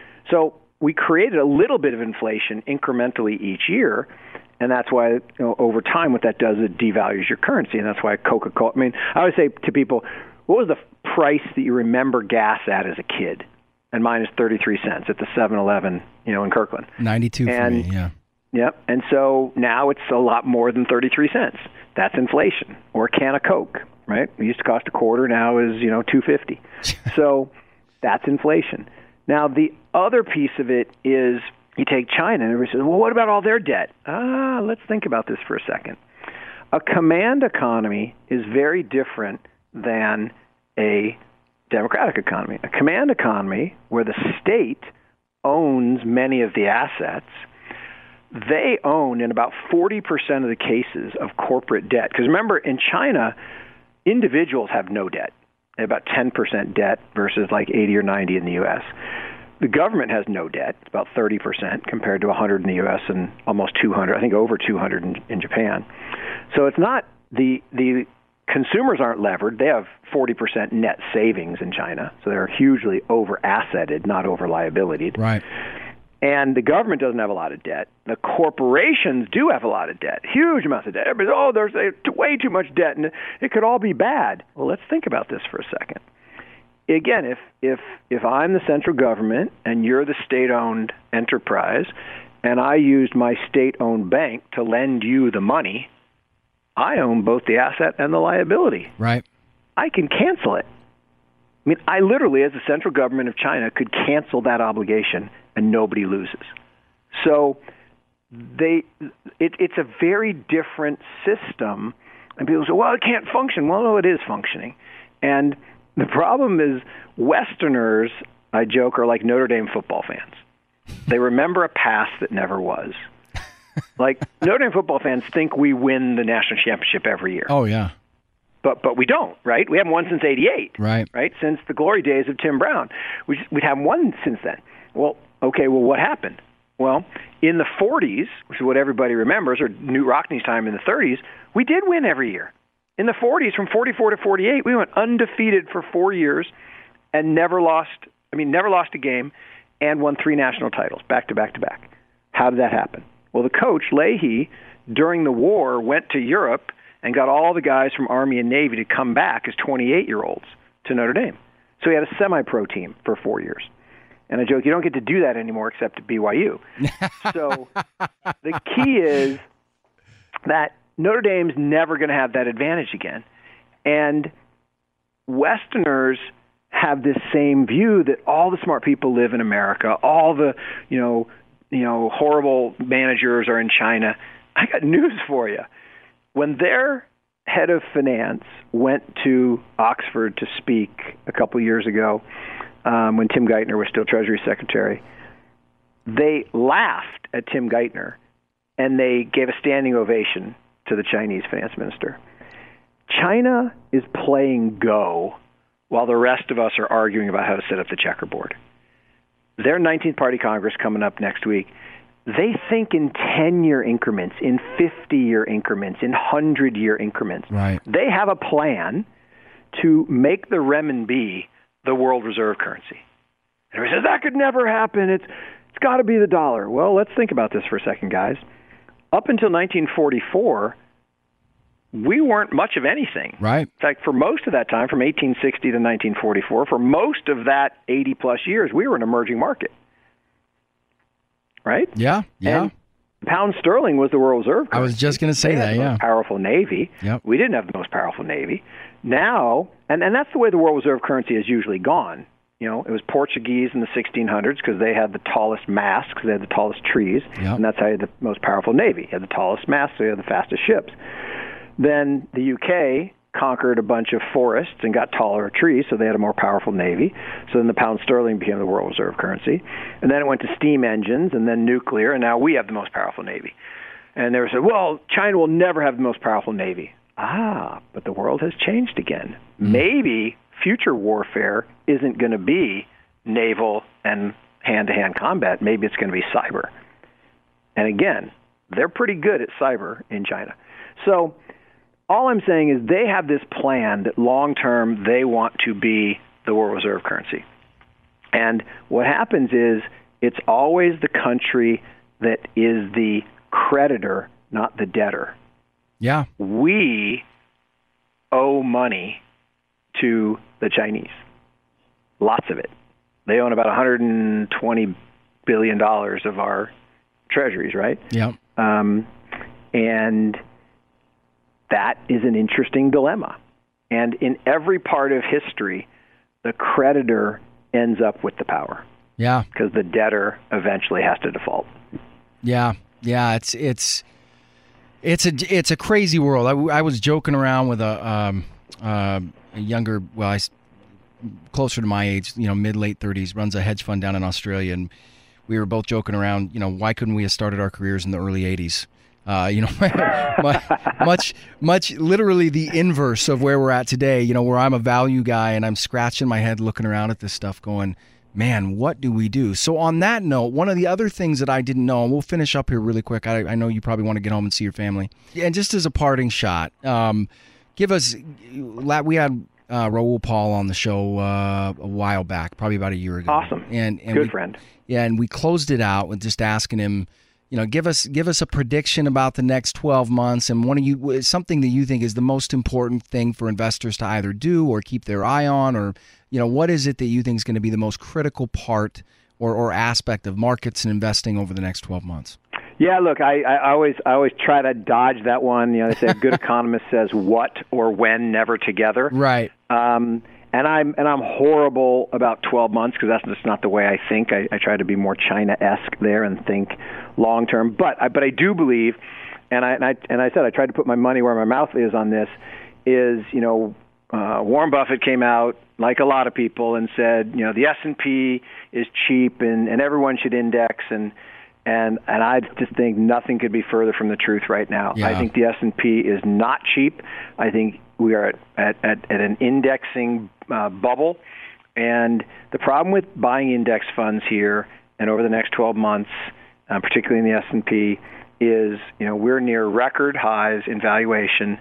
So we created a little bit of inflation incrementally each year, and that's why, you know, over time what that does is it devalues your currency, and that's why Coca-Cola – I mean, I always say to people, what was the price that you remember gas at as a kid? And mine is thirty-three cents at the seven eleven, you know, in Kirkland. ninety-two and, for me, yeah. Yep. And so now it's a lot more than thirty-three cents. That's inflation. Or a can of Coke, right? It used to cost a quarter, now is, you know, two fifty. So that's inflation. Now, the other piece of it is you take China and everybody says, well, what about all their debt? Ah, let's think about this for a second. A command economy is very different than a democratic economy. A command economy where the state owns many of the assets, they own in about forty percent of the cases of corporate debt. Because remember, in China, individuals have no debt. They have about ten percent debt versus like eighty or ninety in the U S. The government has no debt. It's about thirty percent compared to one hundred in the U S and almost two hundred, I think over two hundred in, in Japan. So it's not the the consumers aren't levered. They have forty percent net savings in China. So they're hugely over-asseted, not over-liabilitied. Right. And the government doesn't have a lot of debt. The corporations do have a lot of debt, huge amounts of debt. Everybody's, oh, there's way too much debt, and it could all be bad. Well, let's think about this for a second. Again, if if if I'm the central government and you're the state-owned enterprise, and I used my state-owned bank to lend you the money, I own both the asset and the liability. Right. I can cancel it. I mean, I literally, as the central government of China, could cancel that obligation and nobody loses. So they, it, it's a very different system. And people say, well, it can't function. Well, no, it is functioning. And the problem is Westerners, I joke, are like Notre Dame football fans. They remember a past that never was. Like, Notre Dame football fans think we win the national championship every year. Oh, yeah. But but we don't, right? We haven't won since eighty-eight, right? Right, since the glory days of Tim Brown. We just, we haven't won since then. Well, okay, well, what happened? Well, in the forties, which is what everybody remembers, or Knute Rockne's time in the thirties, we did win every year. In the forties, from forty-four to forty-eight, we went undefeated for four years and never lost, I mean, never lost a game and won three national titles, back to back to back. How did that happen? Well, the coach, Leahy, during the war, went to Europe and got all the guys from Army and Navy to come back as twenty-eight-year-olds to Notre Dame. So he had a semi-pro team for four years. And I joke, you don't get to do that anymore except at B Y U. So the key is that Notre Dame's never going to have that advantage again. And Westerners have this same view that all the smart people live in America, all the, you know, you know, horrible managers are in China. I got news for you. When their head of finance went to Oxford to speak a couple years ago, um, when Tim Geithner was still Treasury Secretary, they laughed at Tim Geithner, and they gave a standing ovation to the Chinese finance minister. China is playing Go while the rest of us are arguing about how to set up the checkerboard. Their nineteenth Party Congress coming up next week. They think in ten-year increments, in fifty-year increments, in one hundred-year increments. Right. They have a plan to make the renminbi the world reserve currency. And everybody says, that could never happen. It's It's got to be the dollar. Well, let's think about this for a second, guys. Up until nineteen forty-four, we weren't much of anything. Right. In fact, for most of that time, from eighteen sixty to nineteen forty-four, for most of that eighty-plus years, we were an emerging market. Right? Yeah, yeah. And pound sterling was the world reserve currency. I was just going to say they that, had the yeah. most powerful navy. Yep. We didn't have the most powerful navy. Now, and, and that's the way the world reserve currency has usually gone. You know, it was Portuguese in the sixteen hundreds because they had the tallest masts, because they had the tallest trees, Yep. and that's how you had the most powerful navy. You had the tallest masts, so you had the fastest ships. Then the U K conquered a bunch of forests and got taller trees, so they had a more powerful navy. So then the pound sterling became the world reserve currency. And then it went to steam engines and then nuclear, and now we have the most powerful navy. And they were said, well, China will never have the most powerful navy. Ah, but the world has changed again. Mm. Maybe future warfare isn't going to be naval and hand-to-hand combat. Maybe it's going to be cyber. And again, they're pretty good at cyber in China. So all I'm saying is they have this plan that long-term they want to be the world reserve currency. And what happens is it's always the country that is the creditor, not the debtor. Yeah. We owe money to the Chinese. Lots of it. They own about one hundred twenty billion dollars of our treasuries, right? Yeah. Um, and that is an interesting dilemma. And in every part of history, the creditor ends up with the power. Yeah. Because the debtor eventually has to default. Yeah. Yeah. It's it's it's a it's a crazy world. I, I was joking around with a um uh, a younger, well, I closer to my age, you know, mid late thirties, runs a hedge fund down in Australia, and we were both joking around. You know, why couldn't we have started our careers in the early eighties? Uh, you know, much, much, literally the inverse of where we're at today, you know, where I'm a value guy and I'm scratching my head looking around at this stuff going, man, what do we do? So on that note, one of the other things that I didn't know, and we'll finish up here really quick. I, I know you probably want to get home and see your family. And just as a parting shot, um, give us, we had uh, Raoul Pal on the show uh, a while back, probably about a year ago. Awesome. And, and Good we, friend. Yeah, and we closed it out with just asking him, you know, give us give us a prediction about the next twelve months, and one of you something that you think is the most important thing for investors to either do or keep their eye on, or you know, what is it that you think is going to be the most critical part or or aspect of markets and investing over the next twelve months? Yeah, look, I, I always I always try to dodge that one. You know, they say a good economist says what or when, never together. Right. Um, and I'm and I'm horrible about twelve months because that's just not the way I think. I, I try to be more China-esque there and think long term. But I, but I do believe, and I and I and I said I tried to put my money where my mouth is on this. Is you know, uh, Warren Buffett came out like a lot of people and said, you know, the S and P is cheap and, and everyone should index and. And and I just think nothing could be further from the truth right now. Yeah. I think the S and P is not cheap. I think we are at, at, at, at an indexing uh, bubble. And the problem with buying index funds here and over the next twelve months, uh, particularly in the S and P, is you know we're near record highs in valuation.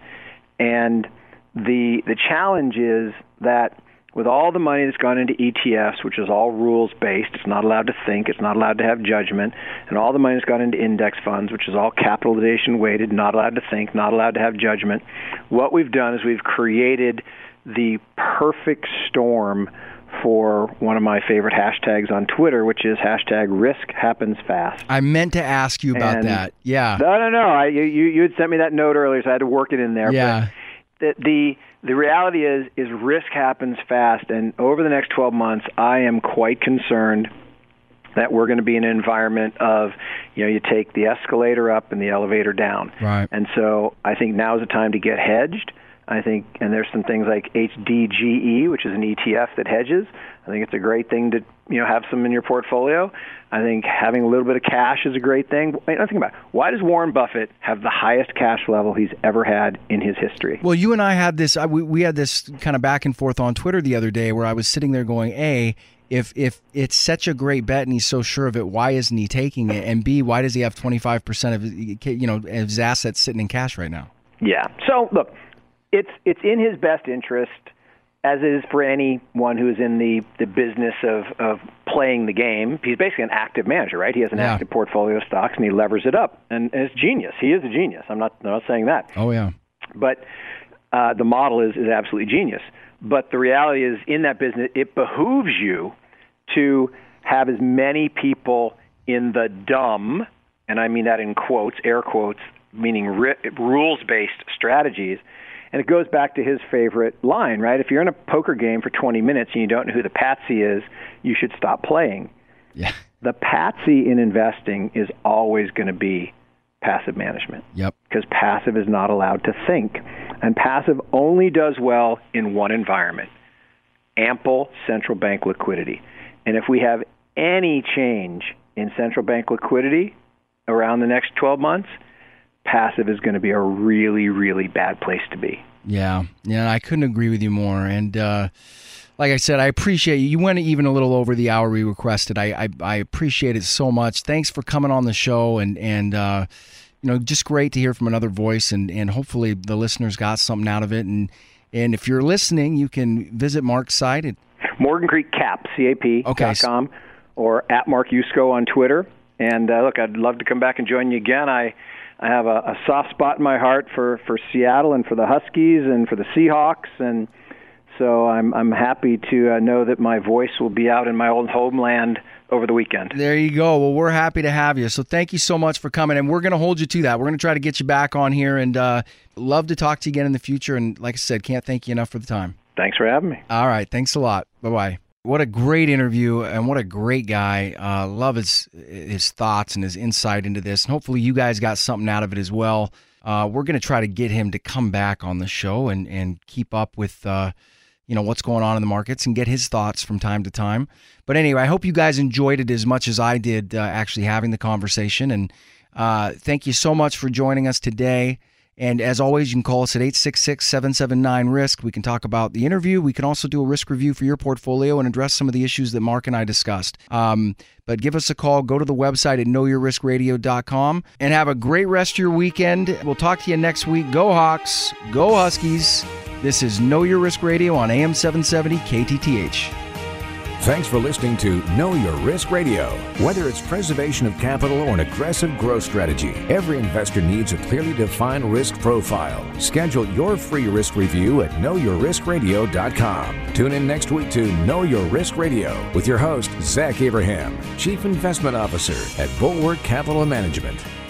And the the challenge is that with all the money that's gone into E T Fs, which is all rules-based, it's not allowed to think, it's not allowed to have judgment, and all the money that's gone into index funds, which is all capitalization-weighted, not allowed to think, not allowed to have judgment, what we've done is we've created the perfect storm for one of my favorite hashtags on Twitter, which is hashtag risk happens fast. I meant to ask you about and that. Yeah. No, no, no. I, you, you had sent me that note earlier, so I had to work it in there. Yeah. But the, the The reality is, is risk happens fast, and over the next twelve months, I am quite concerned that we're going to be in an environment of, you know, you take the escalator up and the elevator down. Right. And so I think now is the time to get hedged. I think, and there's some things like H D G E, which is an E T F that hedges. I think it's a great thing to, you know, have some in your portfolio. I think having a little bit of cash is a great thing. I think about it. Why does Warren Buffett have the highest cash level he's ever had in his history? Well, you and I had this. We we had this kind of back and forth on Twitter the other day, where I was sitting there going, A, if if it's such a great bet and he's so sure of it, why isn't he taking it? And B, why does he have twenty-five percent of his, you know, his assets sitting in cash right now? Yeah. So look, it's it's in his best interest, as is for anyone who is in the, the business of, of playing the game. He's basically an active manager, right? He has an Yeah. active portfolio of stocks, and he levers it up. And, and it's genius. He is a genius. I'm not, I'm not saying that. Oh, yeah. But uh, the model is, is absolutely genius. But the reality is, in that business, it behooves you to have as many people in the dumb, and I mean that in quotes, air quotes, meaning ri- rules-based strategies. And it goes back to his favorite line, right? If you're in a poker game for twenty minutes and you don't know who the patsy is, you should stop playing. Yeah. The patsy in investing is always going to be passive management. Yep. Because passive is not allowed to think. And passive only does well in one environment, ample central bank liquidity. And if we have any change in central bank liquidity around the next twelve months, passive is going to be a really, really bad place to be. Yeah, yeah, I couldn't agree with you more. And uh, like I said, I appreciate you. You went even a little over the hour we requested. I I, I appreciate it so much. Thanks for coming on the show, and and uh, you know, just great to hear from another voice. And, and hopefully the listeners got something out of it. And and if you're listening, you can visit Mark's site at Morgan Creek Cap, C A P Okay. dot com, or at Mark Yusko on Twitter. And uh, look, I'd love to come back and join you again. I. I have a, a soft spot in my heart for, for Seattle and for the Huskies and for the Seahawks, and so I'm I'm happy to uh, know that my voice will be out in my old homeland over the weekend. There you go. Well, we're happy to have you. So thank you so much for coming, and we're going to hold you to that. We're going to try to get you back on here, and uh, love to talk to you again in the future. And like I said, can't thank you enough for the time. Thanks for having me. All right. Thanks a lot. Bye-bye. What a great interview, and what a great guy. Uh, love his his thoughts and his insight into this. And hopefully you guys got something out of it as well. Uh, we're going to try to get him to come back on the show and, and keep up with uh, you know, what's going on in the markets and get his thoughts from time to time. But anyway, I hope you guys enjoyed it as much as I did uh, actually having the conversation. And uh, thank you so much for joining us today. And as always, you can call us at eight six six, seven seven nine, risk. We can talk about the interview. We can also do a risk review for your portfolio and address some of the issues that Mark and I discussed. Um, but give us a call. Go to the website at know your risk radio dot com and have a great rest of your weekend. We'll talk to you next week. Go Hawks. Go Huskies. This is Know Your Risk Radio on A M seven seventy K T T H. Thanks for listening to Know Your Risk Radio. Whether it's preservation of capital or an aggressive growth strategy, every investor needs a clearly defined risk profile. Schedule your free risk review at know your risk radio dot com. Tune in next week to Know Your Risk Radio with your host, Zach Abraham, Chief Investment Officer at Bulwark Capital Management.